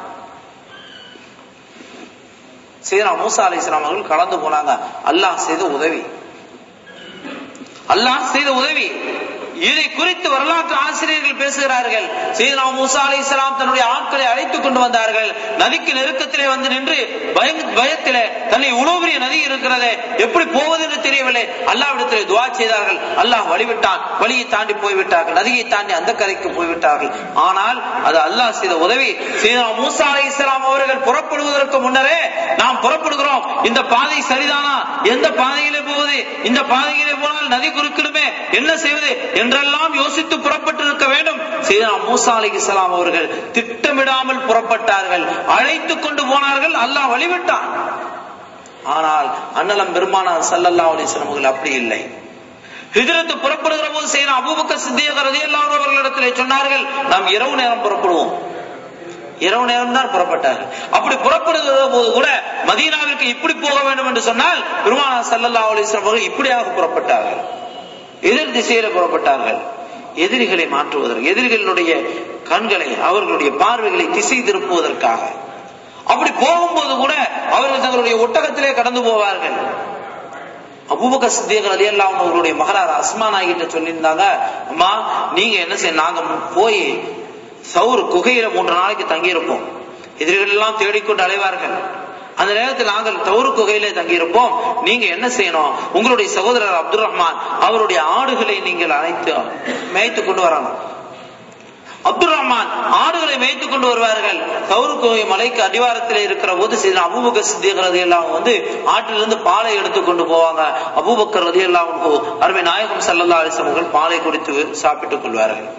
சையதுனா மூசா அலைஹிஸ்ஸலாம் அவர்கள் கலந்து போனாங்க. அல்லாஹ் செய்த உதவி, அல்லாஹ் செய்த உதவி. இதை குறித்து வரலாற்று ஆசிரியர்கள் பேசுகிறார்கள். சையதுனா மூசா அலைஹிஸ்ஸலாம் தன்னுடைய ஆட்களை அழைத்துக் கொண்டு வந்தார்கள். நதிக்கு நெருக்கத்திலே வந்து நின்று பயத்திலே, தன்னை இவ்வளவு பெரிய நதி இருக்கிறதே, எப்படி போவது என்று தெரியவில்லை, அல்லாஹ்விடத்திலே துஆ செய்தார்கள். அல்லாஹ் வழிவிட்டான். வழியை தாண்டி போய்விட்டார்கள், நதியை தாண்டி அந்த கரைக்கு போய்விட்டார்கள். ஆனால் அது அல்லாஹ் செய்த உதவி. சையதுனா மூசா அலைஹிஸ்ஸலாம் அவர்கள் புறப்படுவதற்கு முன்னரே, நாம் புறப்படுகிறோம், இந்த பாதை சரிதானா, எந்த பாதையிலே போவது, இந்த பாதையிலே போனால் நதி குறுக்கிடுமே, என்ன செய்வது என்றெல்லாம் யோசித்து புறப்பட்டிருக்க வேண்டும். சையதுனா மூசா அலைஹிஸ்ஸலாம் அவர்கள் திட்டமிடாமல் புறப்பட்டார்கள், அழைத்துக் கொண்டு போனார்கள், அல்லாஹ் வழிவிட்டான். ஆனால் அண்ணலம் பெருமானார் ஸல்லல்லாஹு அலைஹி வஸல்லம் அவர்கள் அப்படி இல்லை. ஹிஜ்ரத் புறப்படுகிற போது சையதுனா அபூபக்கர் சித்திக் ரலியல்லாஹு அன்ஹு அவர்களிடத்திலே சொன்னார்கள், நாம் இரவு நேரம் புறப்படுவோம். இரவு நேரம் தான் புறப்பட்டார்கள். அப்படி புறப்படுகிற போது கூட மதீனாவிற்கு இப்படி போக வேண்டும் என்று சொன்னால் பெருமானார் ஸல்லல்லாஹு அலைஹி வஸல்லம் அவர்கள் இப்படியாக புறப்பட்டார்கள், எதிர் திசையில புறப்பட்டார்கள். எதிரிகளை மாற்றுவதற்கு, எதிரிகளுடைய கண்களை, அவர்களுடைய பார்வைகளை திசை திருப்புவதற்காக. அப்படி போகும்போது கூட அவர்கள் தங்களுடைய ஒட்டகத்திலே கடந்து போவார்கள். அபூபக்கர் சித்திக் ரலியல்லாஹு அன்ஹு அவர்களுடைய மகளார் அஸ்மா நாயகிட்ட சொல்லியிருந்தாங்க, அம்மா நீங்க என்ன செய்ய, நாங்க போய் சௌர் குகையில மூன்று நாளைக்கு தங்கி இருப்போம், எதிரிகள் எல்லாம் தேடிக்கொண்டு அலைவார்கள், அந்த நேரத்தில் நாங்கள் தௌரு குகையிலே தங்கியிருப்போம், நீங்க என்ன செய்யணும், உங்களுடைய சகோதரர் அப்துல் ரஹ்மான் அவருடைய ஆடுகளை நீங்கள் அனைத்து மேய்த்து கொண்டு வரணும். அப்துல் ரஹ்மான் ஆடுகளை மேய்த்துக் கொண்டு வருவார்கள். தௌரு குகை மலைக்கு அடிவாரத்தில் இருக்கிற போது அபூபக்கர் சித்திக் ரலியல்லாஹு அன்ஹு வந்து ஆற்றிலிருந்து பாலை எடுத்துக் கொண்டு போவாங்க. அபூபக்கர் ரலியல்லாஹு அன்ஹு அருமை நாயகம் ஸல்லல்லாஹு அலைஹி வஸல்லம் அவர்கள் பாலை குடித்து சாப்பிட்டுக் கொள்வார்கள்.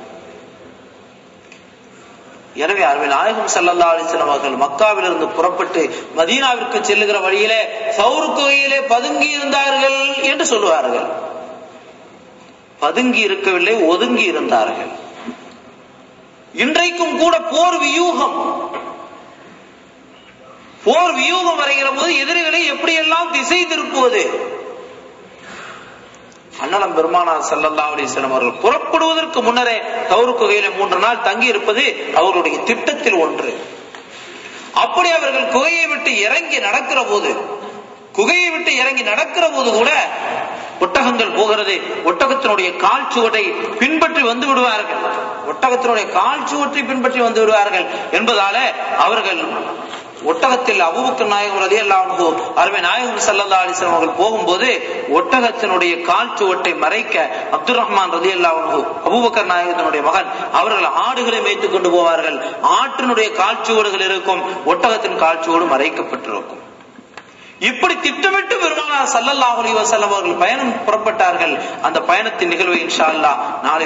எனவே அருமை நாயகம் ஸல்லல்லாஹு அலைஹி வஸல்லம் அவர்கள் மக்காவிலிருந்து புறப்பட்டு மதீனாவிற்கு செல்லுகிற வழியிலே தௌரு குகையிலே பதுங்கி இருந்தார்கள் என்று சொல்லுவார்கள். பதுங்கி இருக்கவில்லை, ஒதுங்கி இருந்தார்கள். இன்றைக்கும் கூட போர் வியூகம் போர் வியூகம் வரைகிற போது எதிரிகளை எப்படியெல்லாம் திசை திருப்புவது. அண்ணலம் பெருமானார் ஸல்லல்லாஹு அலைஹி வஸல்லம் அவர்கள் புறப்படுவதற்கு முன்னரே தௌரு குகையில மூன்று நாள் தங்கி இருப்பது அவர்களுடைய திட்டத்தில் ஒன்று. அப்படி அவர்கள் குகையை விட்டு இறங்கி நடக்கிற போது குகையை விட்டு இறங்கி நடக்கிற போது கூட ஒட்டகங்கள் போகிறது, ஒட்டகத்தினுடைய கால் சுவட்டை பின்பற்றி வந்து விடுவார்கள் ஒட்டகத்தினுடைய கால் சுவற்றை பின்பற்றி வந்து விடுவார்கள் என்பதால அவர்கள் ஒட்டகத்தில் அபூபக்கர் நாயகம் ரலியல்லாஹு அன்ஹு அருமை நாயகம் ஸல்லல்லாஹு அலைஹி வஸல்லம் அவர்கள் போகும்போது ஒட்டகத்தினுடைய கால் சுவட்டை மறைக்க அப்துல் ரஹ்மான் ரலியல்லாஹு அன்ஹு அபூபக்கர் நாயகத்தினுடைய மகன் அவர்கள் ஆடுகளை மேய்த்துக் கொண்டு போவார்கள். ஆற்றினுடைய கால் சுவடுகள் இருக்கும், ஒட்டகத்தின் கால் சுவடு மறைக்கப்பட்டிருக்கும். இப்படி திட்டமிட்டு பெருமானார் ஸல்லல்லாஹு அலைஹி வஸல்லம் அவர்கள் பயணம் புறப்பட்டார்கள். அந்த பயணத்தின் நிகழ்வை இன்ஷா அல்லாஹ் நாளை